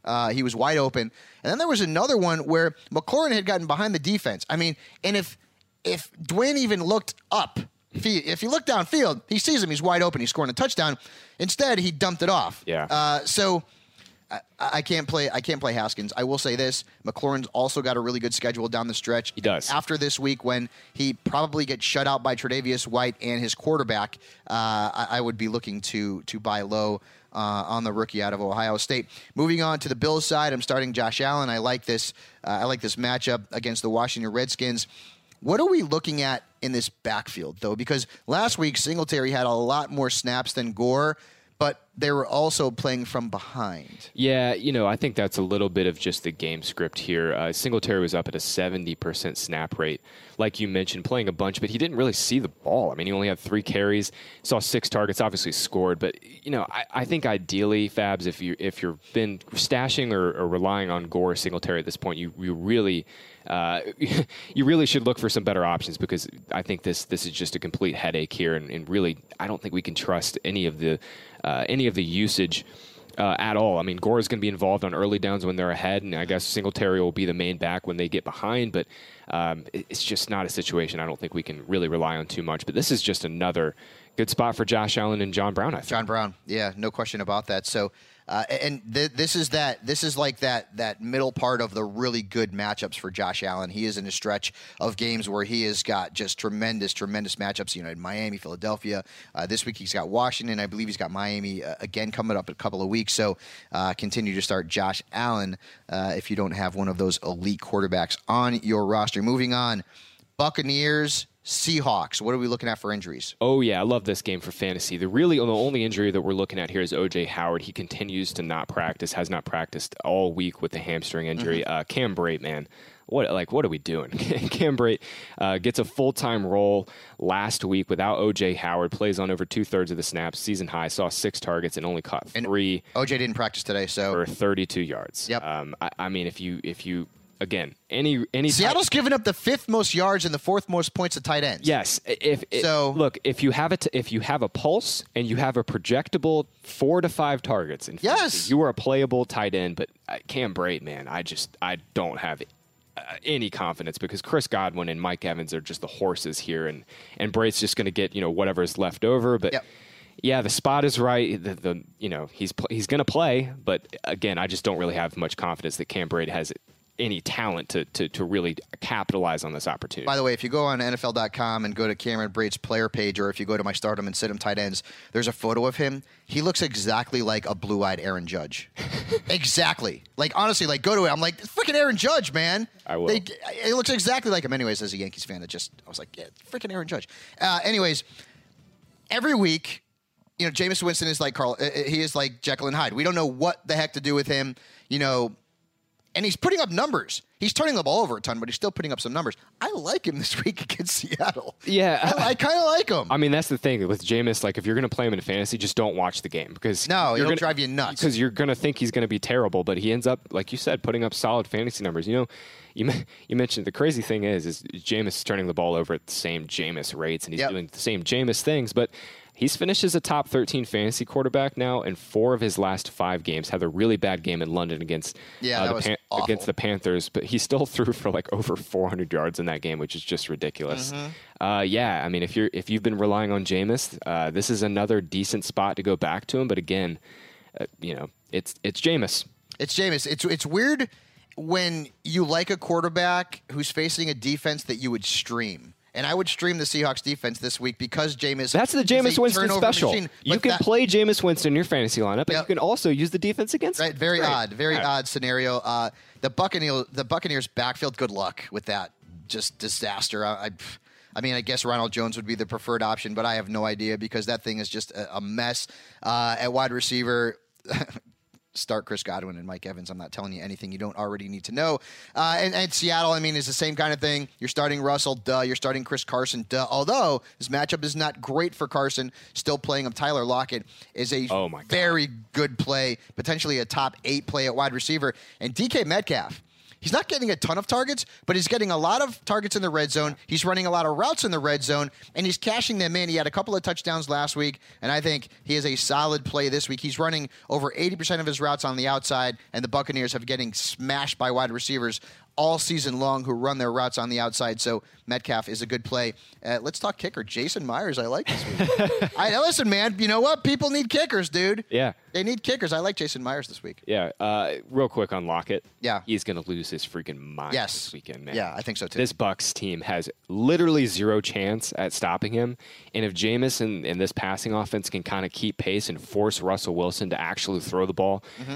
Uh, he was wide open. And then there was another one where McLaurin had gotten behind the defense. I mean, and if if Dwayne even looked up, if he, if he looked downfield, he sees him, he's wide open, he's scoring a touchdown. Instead, he dumped it off. Yeah. Uh, so I, I can't play I can't play Haskins. I will say this, McLaurin's also got a really good schedule down the stretch. He does. After this week, when he probably gets shut out by Tre'Davious White and his quarterback, uh, I, I would be looking to to buy low Uh, on the rookie out of Ohio State. Moving on to the Bills side, I'm starting Josh Allen. I like this. Uh, I like this matchup against the Washington Redskins. What are we looking at in this backfield, though? Because last week Singletary had a lot more snaps than Gore, but they were also playing from behind. Yeah, you know, I think that's a little bit of just the game script here. Uh, Singletary was up at a seventy percent snap rate, like you mentioned, playing a bunch, but he didn't really see the ball. I mean, he only had three carries, saw six targets, obviously scored. But, you know, I, I think ideally, Fabs, if, you, if you've been stashing or, or relying on Gore or Singletary at this point, you, you really... Uh, you really should look for some better options, because I think this this is just a complete headache here, and, and really I don't think we can trust any of the uh, any of the usage uh, at all. I mean, Gore is going to be involved on early downs when they're ahead, and I guess Singletary will be the main back when they get behind, but um, it, it's just not a situation I don't think we can really rely on too much. But this is just another good spot for Josh Allen and John Brown, I think. John Brown, yeah, no question about that. So, uh, and th- this is that. This is like that that middle part of the really good matchups for Josh Allen. He is in a stretch of games where he has got just tremendous, tremendous matchups. You know, in Miami, Philadelphia. Uh, this week he's got Washington. I believe he's got Miami uh, again coming up in a couple of weeks. So, uh, continue to start Josh Allen uh, if you don't have one of those elite quarterbacks on your roster. Moving on, Buccaneers. Seahawks, what are we looking at for injuries? Oh, yeah, I love this game for fantasy. The really the only injury that we're looking at here is O J Howard. He continues to not practice, has not practiced all week with the hamstring injury. Mm-hmm. Uh, Cam Brate, man, what like what are we doing? Cam Brate uh, gets a full-time role last week without O J Howard, plays on over two-thirds of the snaps, season high, saw six targets and only caught three. And O J didn't practice today, so for thirty-two yards. Yep. Um, I, I mean, if you if you Again, any any Seattle's type, given up the fifth most yards and the fourth most points of tight ends. Yes, if, if so look, if you have it, if you have a pulse and you have a projectable four to five targets, in yes, fantasy, you are a playable tight end. But Cam Brate, man, I just I don't have uh, any confidence, because Chris Godwin and Mike Evans are just the horses here, and and Brate's just going to get you know whatever's left over, but. Yep. Yeah, the spot is right. The, the you know he's he's going to play, but again, I just don't really have much confidence that Cam Brate has any talent to, to to really capitalize on this opportunity. By the way, if you go on N F L dot com and go to Cameron Brate's player page, or if you go to my Stardom and Sit 'em tight ends, there's a photo of him. He looks exactly like a blue-eyed Aaron Judge. Exactly. Like, honestly, like, go to it. I'm like, freaking Aaron Judge, man. I will. They, it looks exactly like him. Anyways, as a Yankees fan, it just, I was like, yeah, freaking Aaron Judge. Uh, anyways, every week, you know, Jameis Winston is like Carl. Uh, he is like Jekyll and Hyde. We don't know what the heck to do with him, you know, and he's putting up numbers. He's turning the ball over a ton, but he's still putting up some numbers. I like him this week against Seattle. Yeah. I, I kind of like him. I mean, that's the thing with Jameis. Like, if you're going to play him in fantasy, just don't watch the game, because no, you're it'll gonna, drive you nuts. Because you're going to think he's going to be terrible, but he ends up, like you said, putting up solid fantasy numbers. You know, you you mentioned the crazy thing is, is Jameis is turning the ball over at the same Jameis rates, and he's yep. doing the same Jameis things, but he's finished as a top thirteen fantasy quarterback now, and four of his last five games. Had a really bad game in London against yeah, uh, that the was Pan- against the Panthers, but he still threw for like over four hundred yards in that game, which is just ridiculous. Mm-hmm. Uh, yeah, I mean, if you're if you've been relying on Jameis, uh, this is another decent spot to go back to him. But again, uh, you know, it's it's Jameis. It's Jameis. It's it's weird when you like a quarterback who's facing a defense that you would stream. And I would stream the Seahawks defense this week because Jameis. That's the Jameis Winston special. Machine, you can that, play Jameis Winston in your fantasy lineup, but yep. you can also use the defense against him. Right, very Great. odd, very right. odd scenario. Uh, the Buccaneers, the Buccaneers backfield. Good luck with that. Just disaster. I, I, I mean, I guess Ronald Jones would be the preferred option, but I have no idea because that thing is just a, a mess. Uh, at wide receiver. Start Chris Godwin and Mike Evans. I'm not telling you anything you don't already need to know. Uh, and, and Seattle, I mean, is the same kind of thing. You're starting Russell, duh. You're starting Chris Carson, duh. Although this matchup is not great for Carson, still playing him. Tyler Lockett is a oh my God. very good play, potentially a top eight play at wide receiver. And D K Metcalf, He's not getting a ton of targets, but he's getting a lot of targets in the red zone. He's running a lot of routes in the red zone, and he's cashing them in. He had a couple of touchdowns last week, and I think he is a solid play this week. He's running over eighty percent of his routes on the outside, and the Buccaneers have getting smashed by wide receivers all season long who run their routes on the outside. So Metcalf is a good play. Uh, let's talk kicker. Jason Myers, I like this week. I, listen, man, you know what? People need kickers, dude. Yeah. They need kickers. I like Jason Myers this week. Yeah. Uh, real quick on Lockett. Yeah. He's going to lose his freaking mind Yes. this weekend, man. Yeah, I think so, too. This Bucs team has literally zero chance at stopping him. And if Jameis and, and this passing offense can kind of keep pace and force Russell Wilson to actually throw the ball, Mm-hmm.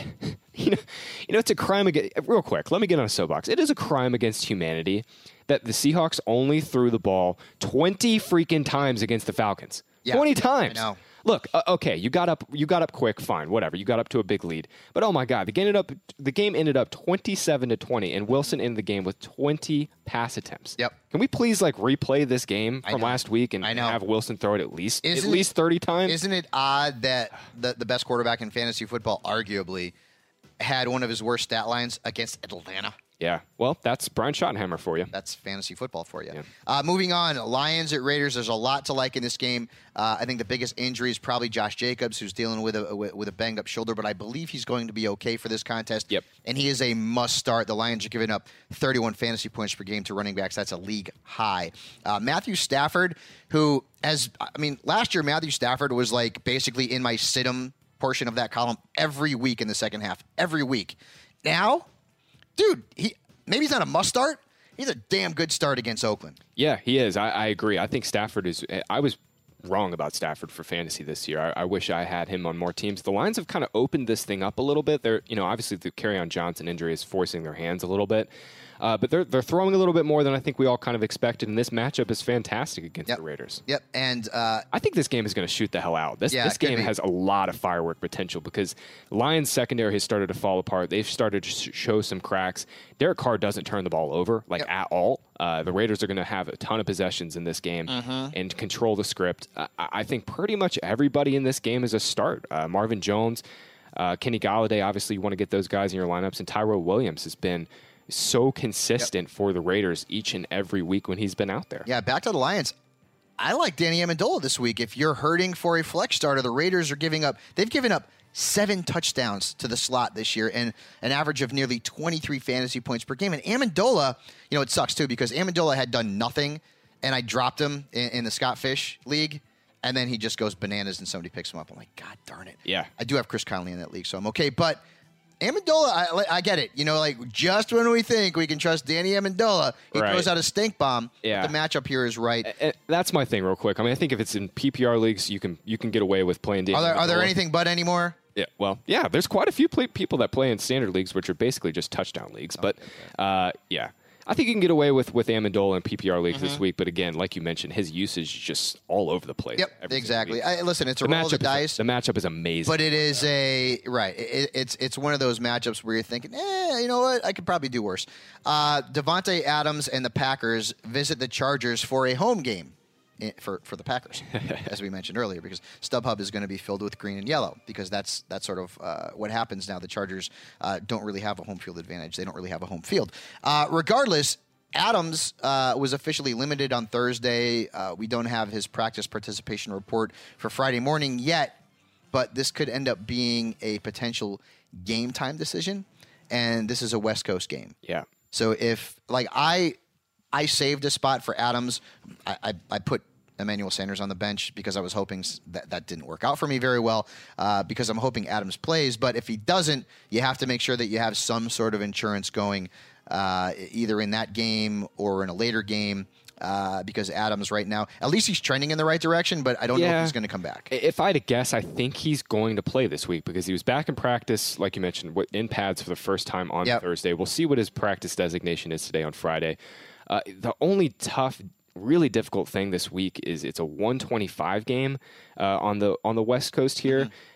you know, you know, it's a crime against. Real quick, let me get on a soapbox. It is a crime against humanity that the Seahawks only threw the ball twenty freaking times against the Falcons. Yeah, twenty times. I know. Look, uh, okay, you got up, you got up quick, fine, whatever. You got up to a big lead, but oh my God, the game ended up, the game ended up twenty-seven to twenty, and Wilson ended the game with twenty pass attempts. Yep. Can we please like replay this game I from know. last week and, I and know. have Wilson throw it at least Isn't at least it- thirty times? Isn't it odd that the, the best quarterback in fantasy football, arguably, had one of his worst stat lines against Atlanta? Yeah. Well, that's Brian Schottenheimer for you. That's fantasy football for you. Yeah. Uh, moving on, Lions at Raiders. There's a lot to like in this game. Uh, I think the biggest injury is probably Josh Jacobs, who's dealing with a with a banged up shoulder, but I believe he's going to be okay for this contest. Yep. And he is a must start. The Lions are giving up thirty-one fantasy points per game to running backs. That's a league high. Uh, Matthew Stafford, who has, I mean, last year Matthew Stafford was like basically in my sit-em portion of that column every week in the second half, every week. Now, dude, he. Maybe he's not a must start. He's a damn good start against Oakland. Yeah, he is. I, I agree. I think Stafford is. I was wrong about Stafford for fantasy this year. I, I wish I had him on more teams. The Lions have kind of opened this thing up a little bit. They're, you know, obviously the Kerryon Johnson injury is forcing their hands a little bit. Uh, but they're they're throwing a little bit more than I think we all kind of expected, and this matchup is fantastic against Yep. the Raiders. Yep, and uh, I think this game is going to shoot the hell out. This Yeah, this it could game be. has a lot of firework potential because Lions secondary has started to fall apart. They've started to sh- show some cracks. Derek Carr doesn't turn the ball over like Yep. at all. Uh, the Raiders are going to have a ton of possessions in this game Mm-hmm. and control the script. I, I think pretty much everybody in this game is a start. Uh, Marvin Jones, uh, Kenny Galladay, obviously you want to get those guys in your lineups, and Tyrell Williams has been so consistent for the Raiders each and every week when he's been out there. yeah, back to the Lions. I like Danny Amendola this week. If you're hurting for a flex starter, the Raiders are giving up. They've given up seven touchdowns to the slot this year and an average of nearly twenty-three fantasy points per game. And Amendola, you know, it sucks too because Amendola had done nothing, and I dropped him in, in the Scott Fish League. And then he just goes bananas and somebody picks him up. I'm like, God darn it. Yeah. I do have Chris Conley in that league, so I'm okay. But Amendola, I, I get it. You know, like just when we think we can trust Danny Amendola, he Right. throws out a stink bomb. Yeah. The matchup here is right. And that's my thing, real quick. I mean, I think if it's in P P R leagues, you can you can get away with playing. Are there, are there Amendola. anything but anymore? Yeah, well, yeah. There's quite a few play- people that play in standard leagues, which are basically just touchdown leagues. But uh, yeah, I think you can get away with with Amendola in P P R leagues this week. But again, like you mentioned, his usage is just all over the place. Yep, every single exactly. week. I, listen, it's a The roll of the matchup, is, dice, the matchup is amazing. but it is a right. It, it's it's one of those matchups where you're thinking, eh, you know what? I could probably do worse. Uh, Devontae Adams and the Packers visit the Chargers for a home game. i- For, for the Packers, as we mentioned earlier, because StubHub is going to be filled with green and yellow, because that's that's sort of uh, what happens now. The Chargers uh, don't really have a home field advantage; they don't really have a home field. Uh, regardless, Adams uh, was officially limited on Thursday. Uh, we don't have his practice participation report for Friday morning yet, but this could end up being a potential game time decision, and this is a West Coast game. yeah, So if like I, I saved a spot for Adams. I, I, I put Emmanuel Sanders on the bench because I was hoping s- that that didn't work out for me very well. Uh, because I'm hoping Adams plays, but if he doesn't, you have to make sure that you have some sort of insurance going, uh, either in that game or in a later game. Uh, because Adams right now, at least he's trending in the right direction, but I don't know if Yeah. he's going to come back. If I had to guess, I think he's going to play this week because he was back in practice, like you mentioned, wi- in pads for the first time on Yep. Thursday. We'll see what his practice designation is today on Friday. Uh, the only tough, really difficult thing this week is it's a one twenty-five game uh, on the on the West Coast here. Mm-hmm.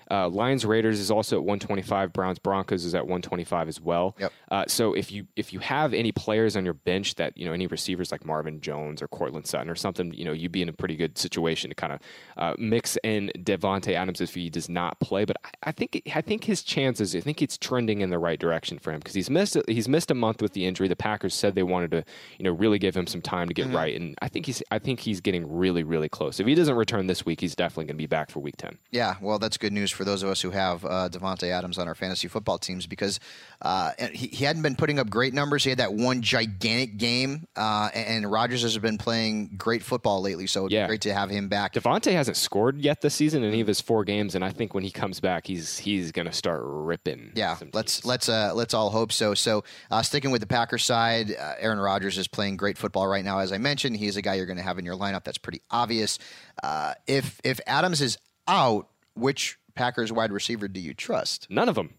Uh, Lions Raiders is also at one twenty-five. Browns Broncos is at one twenty-five as well. Yep. Uh, so if you if you have any players on your bench that, you know, any receivers like Marvin Jones or Cortland Sutton or something, you know, you'd be in a pretty good situation to kind of uh, mix in Devontae Adams if he does not play. But I, I think I think his chances, I think it's trending in the right direction for him because he's missed he's missed a month with the injury. The Packers said they wanted to, you know, really give him some time to get mm-hmm. right, and I think he's I think he's getting really really close. If he doesn't return this week, he's definitely going to be back for Week ten. Yeah, well, that's good news for those of us who have uh, Devontae Adams on our fantasy football teams because uh, he, he hadn't been putting up great numbers. He had that one gigantic game, uh, and Rodgers has been playing great football lately, so it'd yeah. be great to have him back. Devontae hasn't scored yet this season in any of his four games, and I think when he comes back, he's he's going to start ripping. Yeah, let's let's uh, let's all hope so. So uh, sticking with the Packers side, uh, Aaron Rodgers is playing great football right now. As I mentioned, he's a guy you're going to have in your lineup. That's pretty obvious. Uh, if if Adams is out, which Packers wide receiver do you trust? None of them.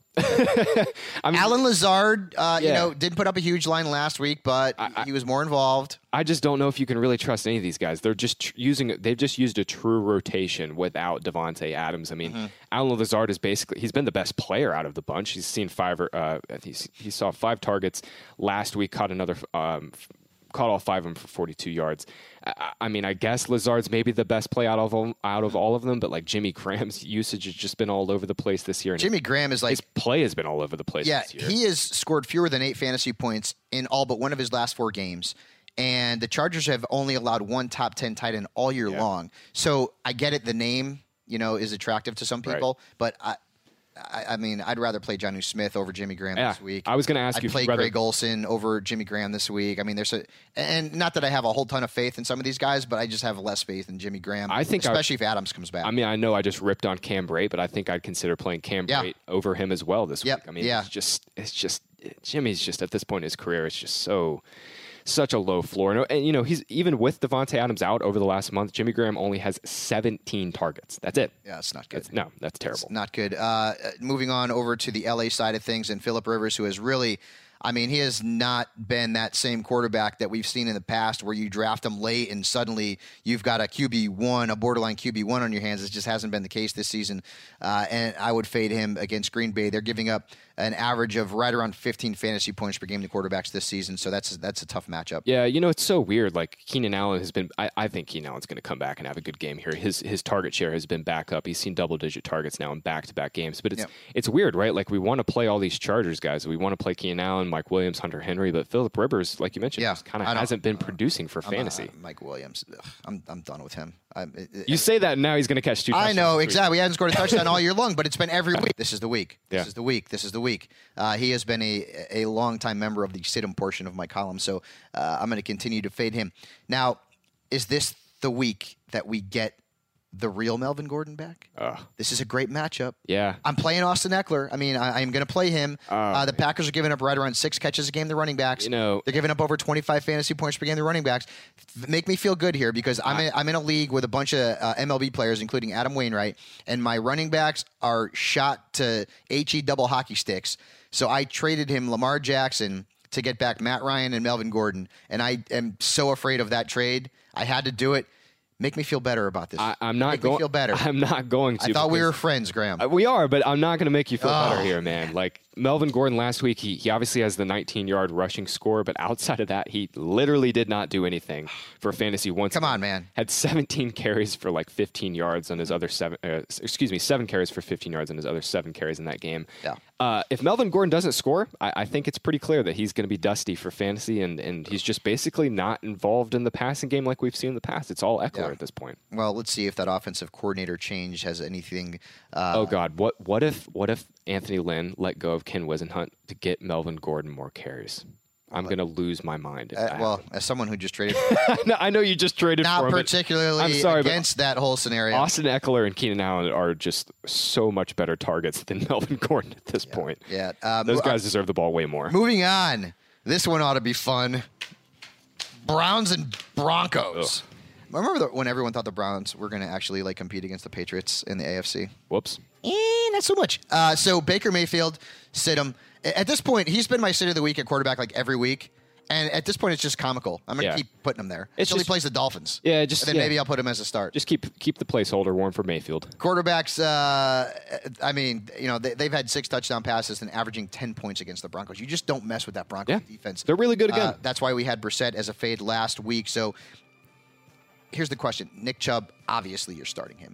I mean, Alan Lazard, uh, yeah. you know, didn't put up a huge line last week, but I, I, he was more involved. I just don't know if you can really trust any of these guys. They're just tr- using they've just used a true rotation without Devontae Adams. I mean, mm-hmm. Alan Lazard is basically he's been the best player out of the bunch. He's seen five. Uh, he's, he saw five targets last week. Caught another. Um, Caught all five of them for forty-two yards. I, I mean, I guess Lazard's maybe the best play out of all, out of all of them, but like Jimmy Graham's usage has just been all over the place this year. And Jimmy Graham is like his play has been all over the place. Yeah, this year. He has scored fewer than eight fantasy points in all but one of his last four games. And the Chargers have only allowed one top ten tight end all year yeah. long. So I get it. The name, you know, is attractive to some people, right. but I, I, I mean, I'd rather play Jonnu Smith over Jimmy Graham yeah, this week. I was going to ask I'd you. play if rather... Greg Olsen over Jimmy Graham this week. I mean, there's a, and not that I have a whole ton of faith in some of these guys, but I just have less faith in Jimmy Graham. I think, especially I, if Adams comes back. I mean, I know I just ripped on Cam Brate, but I think I'd consider playing Cam yeah. Brate over him as well this yep. week. I mean, yeah. it's just, it's just Jimmy's just at this point in his career, it's just so. Such a low floor. And, and, you know, he's even with Devontae Adams out over the last month, Jimmy Graham only has seventeen targets. That's it. Yeah, it's not good. That's, no, that's terrible. It's not good. Uh, moving on over to the L A side of things, and Phillip Rivers, who has really, I mean, he has not been that same quarterback that we've seen in the past where you draft him late and suddenly you've got a Q B one, a borderline Q B one on your hands. It just hasn't been the case this season. Uh, and I would fade him against Green Bay. They're giving up an average of right around fifteen fantasy points per game to quarterbacks this season. So that's that's a tough matchup. Yeah, you know, it's so weird. Like Keenan Allen has been, I, I think Keenan Allen's going to come back and have a good game here. His his target share has been back up. He's seen double digit targets now in back to back games. But it's yep. it's weird, right? Like we want to play all these Chargers guys. We want to play Keenan Allen, Mike Williams, Hunter Henry, but Phillip Rivers, like you mentioned, yeah, kind of hasn't been producing for I'm, fantasy. Uh, Mike Williams, ugh, I'm I'm done with him. I'm, it, you say that now he's going to catch two. I know exactly. He hasn't scored a touchdown all year long, but it's been every week. This is the week. This yeah. is the week. This is the week. Uh, he has been a a longtime member of the Sidham portion of my column, so uh, I'm going to continue to fade him. Now, is this the week that we get the real Melvin Gordon back? Uh, this is a great matchup. Yeah. I'm playing Austin Eckler. I mean, I, I'm going to play him. Uh, uh, the Packers are giving up right around six catches a game, the running backs. You know, they're giving up over twenty-five fantasy points per game, the running backs. Make me feel good here because I'm in, I'm in a league with a bunch of uh, M L B players, including Adam Wainwright, and my running backs are shot to HE double hockey sticks. So I traded him Lamar Jackson to get back Matt Ryan and Melvin Gordon, and I am so afraid of that trade. I had to do it. Make me feel better about this. I, I'm not Make going. me feel better. I'm not going to. I thought we were friends, Graham. Uh, we are, but I'm not going to make you feel oh. better here, man. Like Melvin Gordon last week, he he obviously has the nineteen-yard rushing score, but outside of that, he literally did not do anything for fantasy once. Come on, man. Had seventeen carries for like fifteen yards on his other seven. Uh, excuse me, seven carries for fifteen yards on his other seven carries in that game. Yeah. Uh, if Melvin Gordon doesn't score, I, I think it's pretty clear that he's going to be dusty for fantasy, and, and he's just basically not involved in the passing game like we've seen in the past. It's all Eckler yeah. at this point. Well, let's see if that offensive coordinator change has anything. Uh, oh God, what what if what if Anthony Lynn let go of Ken Wisenhunt to get Melvin Gordon more carries? I'm going to lose my mind. Uh, well, as someone who just traded, no, I know you just traded not for him, particularly I'm sorry, against that whole scenario. Austin Eckler and Keenan Allen are just so much better targets than Melvin Gordon at this yeah, point. Yeah, um, those guys uh, deserve the ball way more. Moving on, this one ought to be fun. Browns and Broncos. Ugh. Remember the, when everyone thought the Browns were going to actually like compete against the Patriots in the A F C? Whoops. Eh, not so much. Uh, so Baker Mayfield, sit him. At this point, he's been my sit of the week at quarterback like every week. And at this point, it's just comical. I'm going to Yeah. keep putting him there It's until just- he plays the Dolphins. Yeah, just- and then yeah. maybe I'll put him as a start. Just keep keep the placeholder warm for Mayfield. Quarterbacks, uh, I mean, you know, they, they've had six touchdown passes and averaging ten points against the Broncos. You just don't mess with that Broncos Yeah. defense. They're really good again. Uh, that's why we had Brissett as a fade last week. So here's the question. Nick Chubb, obviously you're starting him.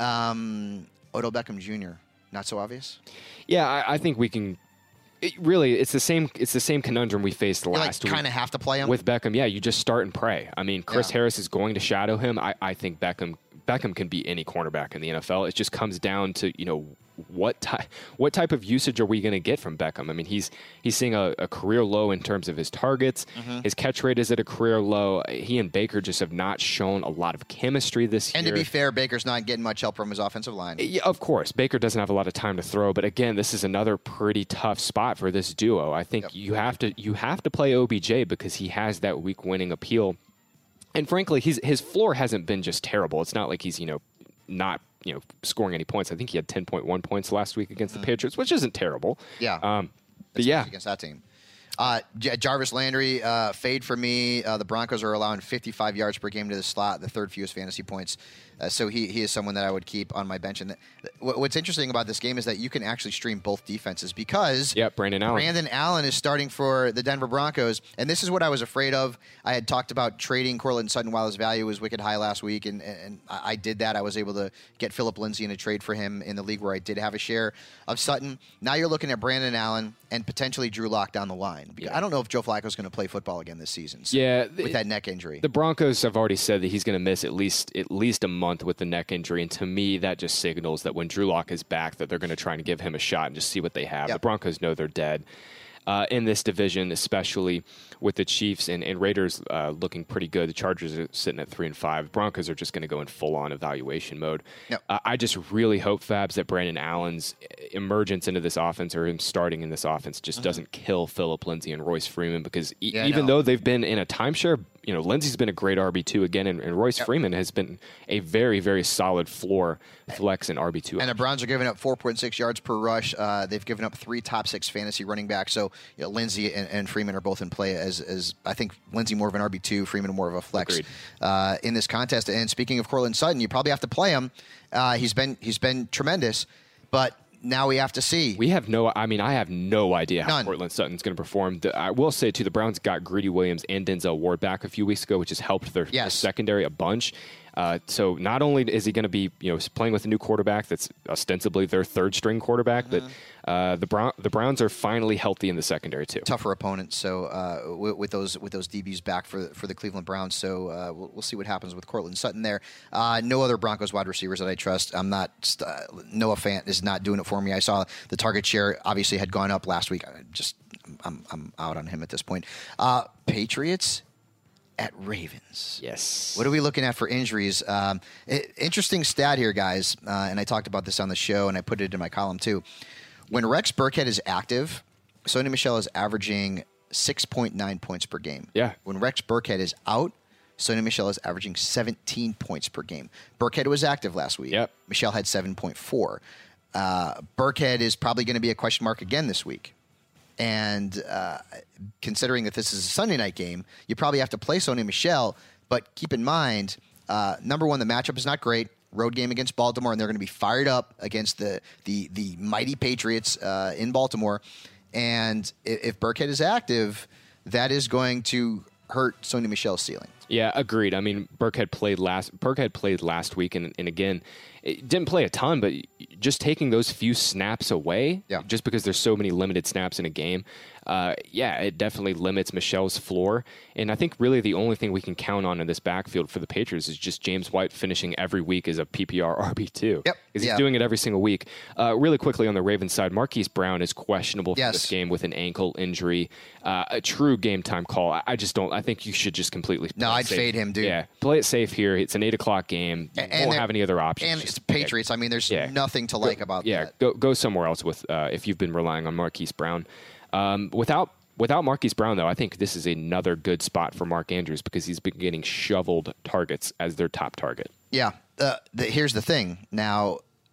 Um, Odell Beckham Junior, not so obvious? Yeah, I, I think we can. It really, it's the same. It's the same conundrum we faced You like last week. kind of have to play him? With Beckham, yeah, you just start and pray. I mean, Chris Yeah. Harris is going to shadow him. I, I think Beckham Beckham can be any cornerback in the N F L. It just comes down to, you know, what type what type of usage are we going to get from Beckham? I mean, he's he's seeing a, a career low in terms of his targets. Mm-hmm. His catch rate is at a career low. He and Baker just have not shown a lot of chemistry this and year. to be fair, Baker's not getting much help from his offensive line. Yeah, of course, Baker doesn't have a lot of time to throw, but again, this is another pretty tough spot for this duo. I think Yep. you have to you have to play O B J because he has that week winning appeal. And frankly, his his floor hasn't been just terrible. It's not like he's, you know, not, you know, scoring any points. I think he had ten point one points last week against the Patriots, which isn't terrible. Yeah. Um, but Especially yeah, against that team. Uh, J- Jarvis Landry, uh, fade for me. Uh, the Broncos are allowing fifty-five yards per game to the slot, the third fewest fantasy points. Uh, so he he is someone that I would keep on my bench. And th- what- what's interesting about this game is that you can actually stream both defenses because yeah, Brandon Allen. Brandon Allen is starting for the Denver Broncos, and this is what I was afraid of. I had talked about trading Cortland Sutton while his value was wicked high last week, and, and I I did that. I was able to get Philip Lindsay in a trade for him in the league where I did have a share of Sutton. Now you're looking at Brandon Allen and potentially Drew Lock down the line. Yeah. I don't know if Joe Flacco is going to play football again this season. So, Yeah, with the- that neck injury. The Broncos have already said that he's going to miss at least at least a month with the neck injury, and to me, that just signals that when Drew Lock is back, that they're going to try and give him a shot and just see what they have. Yep. The Broncos know they're dead uh, in this division, especially with the Chiefs and, and Raiders uh, looking pretty good. The Chargers are sitting at three and five. Broncos are just going to go in full on evaluation mode. Yep. Uh, I just really hope, Fabs, that Brandon Allen's emergence into this offense or him starting in this offense just doesn't kill Philip Lindsay and Royce Freeman, because e- Yeah, I even know. though they've been in a timeshare, you know, Lindsay's been a great R B two again, and, and Royce Freeman has been a very, very solid floor flex and R B two. And the Browns are giving up four point six yards per rush. Uh, they've given up three top six fantasy running backs. So you know, Lindsey and, and Freeman are both in play as, as I think Lindsey more of an R B two, Freeman more of a flex uh, in this contest. And speaking of Cortland Sutton, you probably have to play him. Uh, he's been he's been tremendous, but now we have to see. We have no, I mean, I have no idea how None. Cortland Sutton's going to perform. The, I will say, too, the Browns got Greedy Williams and Denzel Ward back a few weeks ago, which has helped their, their Yes. secondary a bunch. Uh, so not only is he going to be, you know, playing with a new quarterback that's ostensibly their third string quarterback, Mm-hmm. but uh, the Brown, the Browns are finally healthy in the secondary too. Tougher opponents, so uh, with, with those with those D Bs back for for the Cleveland Browns, so uh, we'll, we'll see what happens with Cortland Sutton there. Uh, no other Broncos wide receivers that I trust. I'm not uh, Noah Fant is not doing it for me. I saw the target share obviously had gone up last week. I just I'm I'm out on him at this point. Uh, Patriots at Ravens. Yes. What are we looking at for injuries? Um, i- interesting stat here, guys, uh, and I talked about this on the show, and I put it in my column too. When Rex Burkhead is active, Sony Michel is averaging six point nine points per game. Yeah. When Rex Burkhead is out, Sony Michel is averaging seventeen points per game. Burkhead was active last week. Yep. Michel had seven point four. Uh, Burkhead is probably going to be a question mark again this week. And uh, considering that this is a Sunday night game, you probably have to play Sony Michel. But keep in mind, uh, number one, the matchup is not great. Road game against Baltimore, and they're going to be fired up against the the the mighty Patriots uh, in Baltimore. And if, if Burkhead is active, that is going to hurt Sony Michel's ceiling. Yeah, agreed. I mean, Burkhead played last. Burkhead played last week, and, and again, it didn't play a ton, but just taking those few snaps away, Yeah. just because there's so many limited snaps in a game, uh, yeah, it definitely limits Michel's floor. And I think really the only thing we can count on in this backfield for the Patriots is just James White finishing every week as a P P R R B two. Yep. Because he's Yeah. doing it every single week. Uh, really quickly on the Ravens side, Marquise Brown is questionable for Yes. this game with an ankle injury. Uh, a true game time call. I, I just don't. I think you should just completely. No, play it I'd safe. fade him, dude. Yeah, play it safe here. It's an eight o'clock game. You And won't they're- have any other options. And Just- it's Patriots. I mean, there's Yeah. nothing to like about yeah, that. go go somewhere else with uh, if you've been relying on Marquise Brown. Um, without without Marquise Brown, though, I think this is another good spot for Mark Andrews because he's been getting shoveled targets as their top target. Yeah. Uh, the, here's the thing. Now,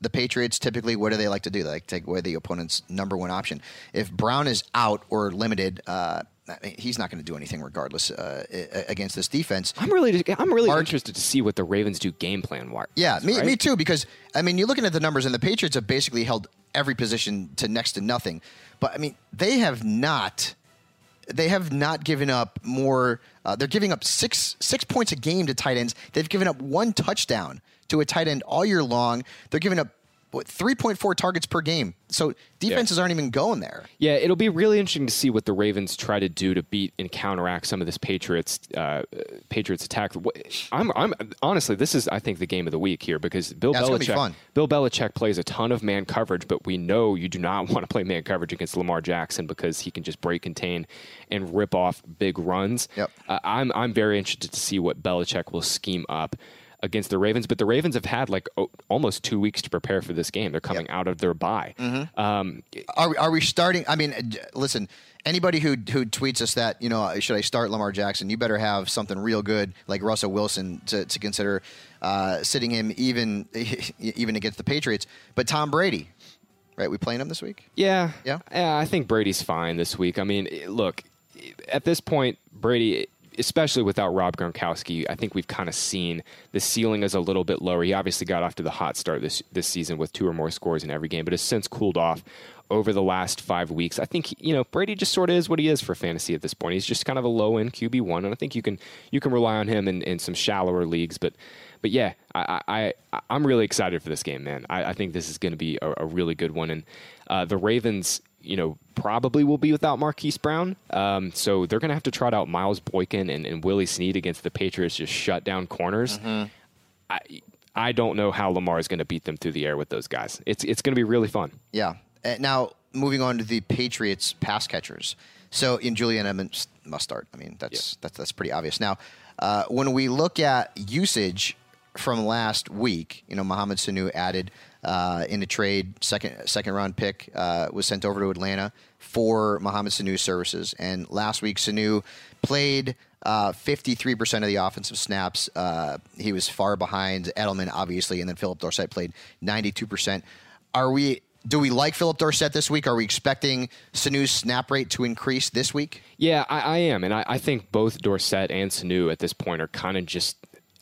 the Patriots typically, what do they like to do? They like to take away the opponent's number one option. If Brown is out or limited, uh, I mean, he's not going to do anything regardless uh, against this defense. I'm really, I'm really Mark, interested to see what the Ravens do game plan wise. Yeah, me, right? me too. Because I mean, you're looking at the numbers, and the Patriots have basically held every position to next to nothing. But I mean, they have not. They have not given up more. Uh, they're giving up six six points a game to tight ends. They've given up one touchdown to a tight end all year long. They're giving up what, three point four targets per game. So defenses yeah. aren't even going there. Yeah, it'll be really interesting to see what the Ravens try to do to beat and counteract some of this Patriots uh, Patriots attack. I'm, I'm honestly, this is I think the game of the week here because Bill yeah, Belichick. Be Bill Belichick plays a ton of man coverage, but we know you do not want to play man coverage against Lamar Jackson because he can just break, contain, and rip off big runs. Yep. Uh, I'm I'm very interested to see what Belichick will scheme up against the Ravens, but the Ravens have had like oh, almost two weeks to prepare for this game. They're coming yep. out of their bye. Mm-hmm. Um, are we, are we starting? I mean, listen, anybody who who tweets us that, you know, should I start Lamar Jackson? You better have something real good like Russell Wilson to, to consider uh, sitting him even even against the Patriots. But Tom Brady, right? We playing him this week? Yeah, yeah, yeah. I think Brady's fine this week. I mean, look, at this point, Brady. Especially without Rob Gronkowski, I think we've kind of seen the ceiling is a little bit lower. He obviously got off to the hot start this this season with two or more scores in every game, but has since cooled off over the last five weeks. I think, you know, Brady just sort of is what he is for fantasy at this point. He's just kind of a low-end Q B one, and I think you can you can rely on him in, in some shallower leagues. But but yeah, I, I, I'm really excited for this game, man. I, I think this is going to be a, a really good one. And uh, the Ravens, you know, probably will be without Marquise Brown. Um, so they're going to have to trot out Miles Boykin and, and Willie Snead against the Patriots, just shut down corners. Mm-hmm. I I don't know how Lamar is going to beat them through the air with those guys. It's it's going to be really fun. Yeah. Uh, now, moving on to the Patriots pass catchers. So in Julian Edmonds must start. I mean, that's, yeah. that's, that's pretty obvious. Now, uh, when we look at usage from last week, you know, Mohamed Sanu added uh, in a trade, second second round pick uh, was sent over to Atlanta for Mohamed Sanu's services. And last week, Sanu played uh, fifty-three percent of the offensive snaps. Uh, he was far behind Edelman, obviously, and then Philip Dorsett played ninety-two percent. Are we? Do we like Philip Dorsett this week? Are we expecting Sanu's snap rate to increase this week? Yeah, I, I am, and I, I think both Dorsett and Sanu at this point are kind of just.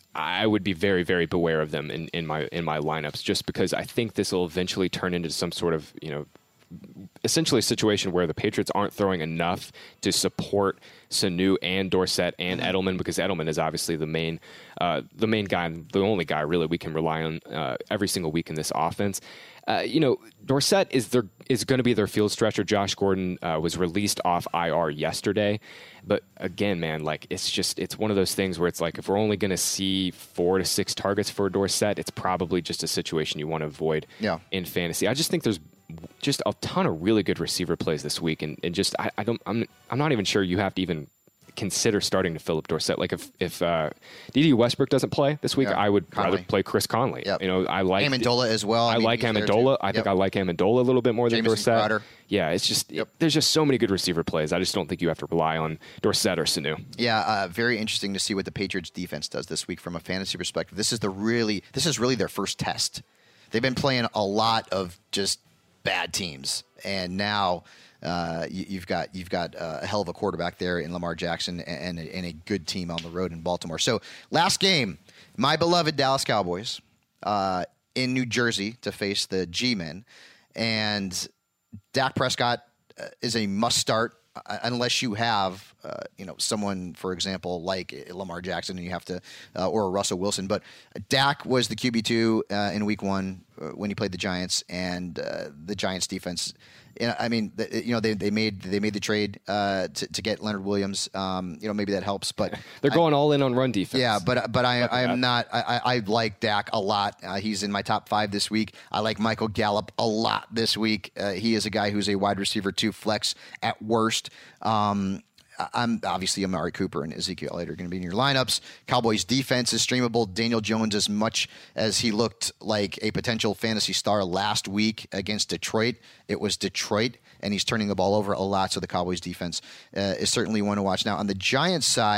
I would be very, very beware of them in, in my in my lineups, just because I think this will eventually turn into some sort of, you know, essentially a situation where the Patriots aren't throwing enough to support Sanu and Dorsett and mm-hmm. Edelman, because Edelman is obviously the main uh, the main guy, the only guy really we can rely on uh, every single week in this offense. Uh, you know, Dorsett is their is going to be their field stretcher. Josh Gordon uh, was released off I R yesterday, but again, man, like it's just it's one of those things where it's like if we're only going to see four to six targets for Dorsett, it's probably just a situation you want to avoid yeah. in fantasy. I just think there's just a ton of really good receiver plays this week, and, and just I, I don't I'm I'm not even sure you have to even consider starting to Philip Dorsett. Like if if uh, D D Westbrook doesn't play this week, yeah, I would Conley. rather play Chris Conley. Yep. You know, I like Amendola as well. I, I mean, like Amendola. I think yep. I like Amendola a little bit more than Jameson Dorsett. Crowder. Yeah, it's just yep. it, there's just so many good receiver plays. I just don't think you have to rely on Dorsett or Sanu. Yeah, uh, very interesting to see what the Patriots defense does this week from a fantasy perspective. This is the really this is really their first test. They've been playing a lot of just bad teams, and now uh, you, you've got you've got uh, a hell of a quarterback there in Lamar Jackson, and, and, a, and a good team on the road in Baltimore. So last game, my beloved Dallas Cowboys uh, in New Jersey to face the G-Men, and Dak Prescott uh, is a must start uh, unless you have uh, you know someone, for example, like Lamar Jackson, and you have to uh, or Russell Wilson. But Dak was the Q B two uh, in Week One uh, when he played the Giants, and uh, the Giants defense. I mean, you know, they they made they made the trade uh, to to get Leonard Williams. Um, you know, maybe that helps, but they're going I, all in on run defense. Yeah, but but I I am not. I, I like Dak a lot. Uh, he's in my top five this week. I like Michael Gallup a lot this week. Uh, he is a guy who's a wide receiver two flex at worst. Um, I'm obviously Amari Cooper and Ezekiel Elliott are going to be in your lineups. Cowboys defense is streamable. Daniel Jones, as much as he looked like a potential fantasy star last week against Detroit, it was Detroit, and he's turning the ball over a lot. So the Cowboys defense uh, is certainly one to watch. Now on the Giants side,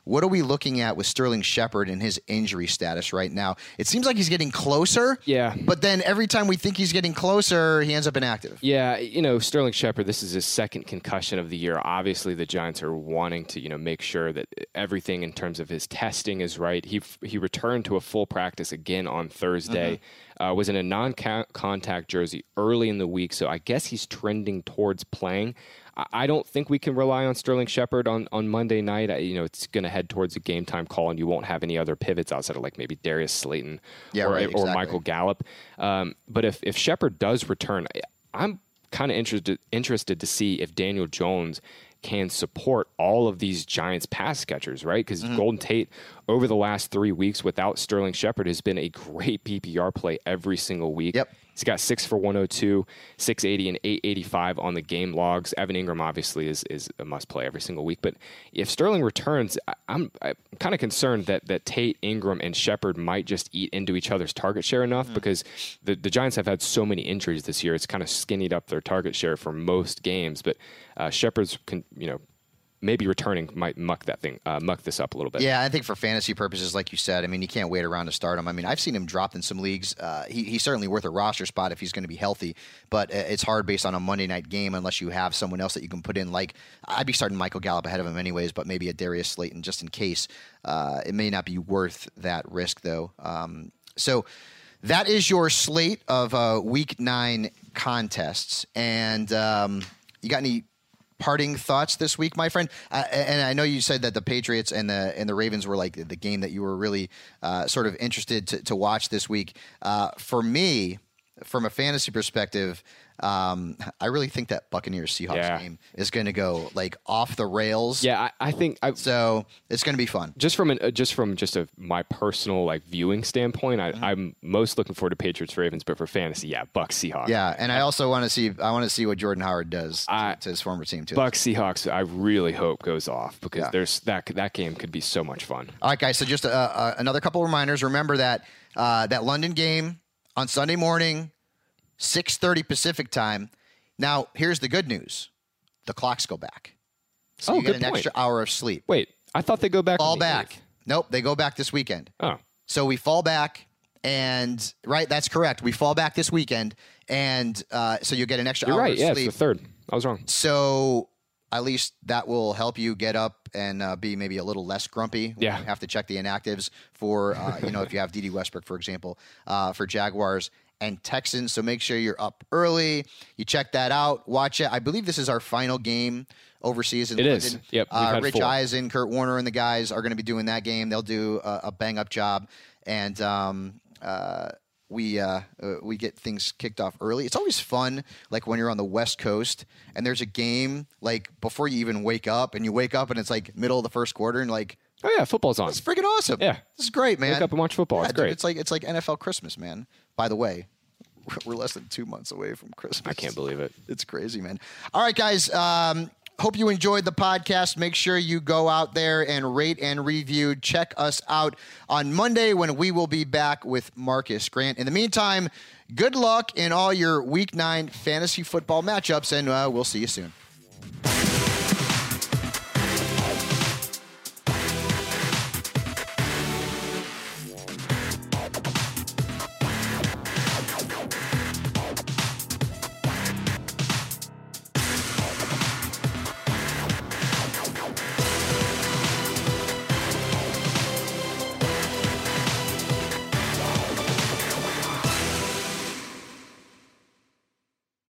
what are we looking at with Sterling Shepard and his injury status right now? It seems like he's getting closer. Yeah. But then every time we think he's getting closer, he ends up inactive. Yeah, you know, Sterling Shepard, this is his second concussion of the year. Obviously, the Giants are wanting to, you know, make sure that everything in terms of his testing is right. He he returned to a full practice again on Thursday. Mm-hmm. Uh, was in a non-contact jersey early in the week, so I guess he's trending towards playing. I don't think we can rely on Sterling Shepard on, on Monday night. I, you know, it's going to head towards a game time call, and you won't have any other pivots outside of like maybe Darius Slayton yeah, or, right, or exactly. Michael Gallup. Um, but if, if Shepard does return, I'm kind of interested interested to see if Daniel Jones can support all of these Giants pass catchers, right? Because mm-hmm. Golden Tate, over the last three weeks without Sterling Shepard, has been a great P P R play every single week. Yep. He's got six for one oh two, six eighty, and eight eighty-five on the game logs. Evan Ingram obviously is is a must play every single week. But if Sterling returns, I, I'm I'm kind of concerned that that Tate, Ingram, and Shepard might just eat into each other's target share enough mm-hmm. because the the Giants have had so many injuries this year. It's kind of skinnied up their target share for most games. But uh, Shepard's can you know. maybe returning might muck that thing, uh, muck this up a little bit. Yeah, I think for fantasy purposes, like you said, I mean, you can't wait around to start him. I mean, I've seen him dropped in some leagues. Uh, he, he's certainly worth a roster spot if he's going to be healthy, but it's hard based on a Monday night game unless you have someone else that you can put in. Like, I'd be starting Michael Gallup ahead of him anyways, but maybe a Darius Slayton just in case. Uh, it may not be worth that risk, though. Um, so that is your slate of uh, week nine contests. And um, you got any parting thoughts this week, my friend? Uh, and I know you said that the Patriots and the and the Ravens were like the game that you were really uh, sort of interested to, to watch this week. Uh, for me, from a fantasy perspective, um, I really think that Buccaneers Seahawks yeah. game is going to go like off the rails. Yeah, I, I think I, so. It's going to be fun. Just from an, uh, just from just a my personal like viewing standpoint, I, mm-hmm. I'm most looking forward to Patriots Ravens, but for fantasy, yeah, Bucs Seahawks. Yeah, and I also want to see I want to see what Jordan Howard does to, I, to his former team too. Bucs Seahawks, I really hope goes off because Yeah. there's that that game could be so much fun. All right, guys. So just uh, uh, another couple reminders. Remember that uh, that London game on Sunday morning, six thirty Pacific time. Now, here's the good news: the clocks go back, so Oh, you get good an point. extra hour of sleep. Wait, I thought they go back. Fall on the back. eighth. Nope, they go back this weekend. Oh, So we fall back, and right, that's correct. We fall back this weekend, and uh, so you get an extra you're hour right. of Yeah, sleep. it's the third. I was wrong. So at least that will help you get up and uh, be maybe a little less grumpy. when Yeah. you have to check the inactives for, uh, you know, if you have D D Westbrook, for example, uh, for Jaguars and Texans. So make sure you're up early. You check that out. Watch it. I believe this is our final game overseas in It London. is. Yep, we've Uh, had Rich four. Eisen, Kurt Warner, and the guys are going to be doing that game. They'll do a, a bang-up job. And um, uh, we uh, uh, we get things kicked off early. It's always fun, like when you're on the West Coast and there's a game like before you even wake up, and you wake up and it's like middle of the first quarter, and like, Oh yeah, football's on. it's freaking awesome. Yeah. This is great, man. Wake up and watch football. Yeah, It's dude, great. It's like it's like N F L Christmas, man. By the way, we're less than two months away from Christmas. I can't believe it. It's crazy, man. All right, guys. Um, hope you enjoyed the podcast. Make sure you go out there and rate and review. Check us out on Monday when we will be back with Marcus Grant. In the meantime, good luck in all your Week nine fantasy football matchups, and uh, we'll see you soon.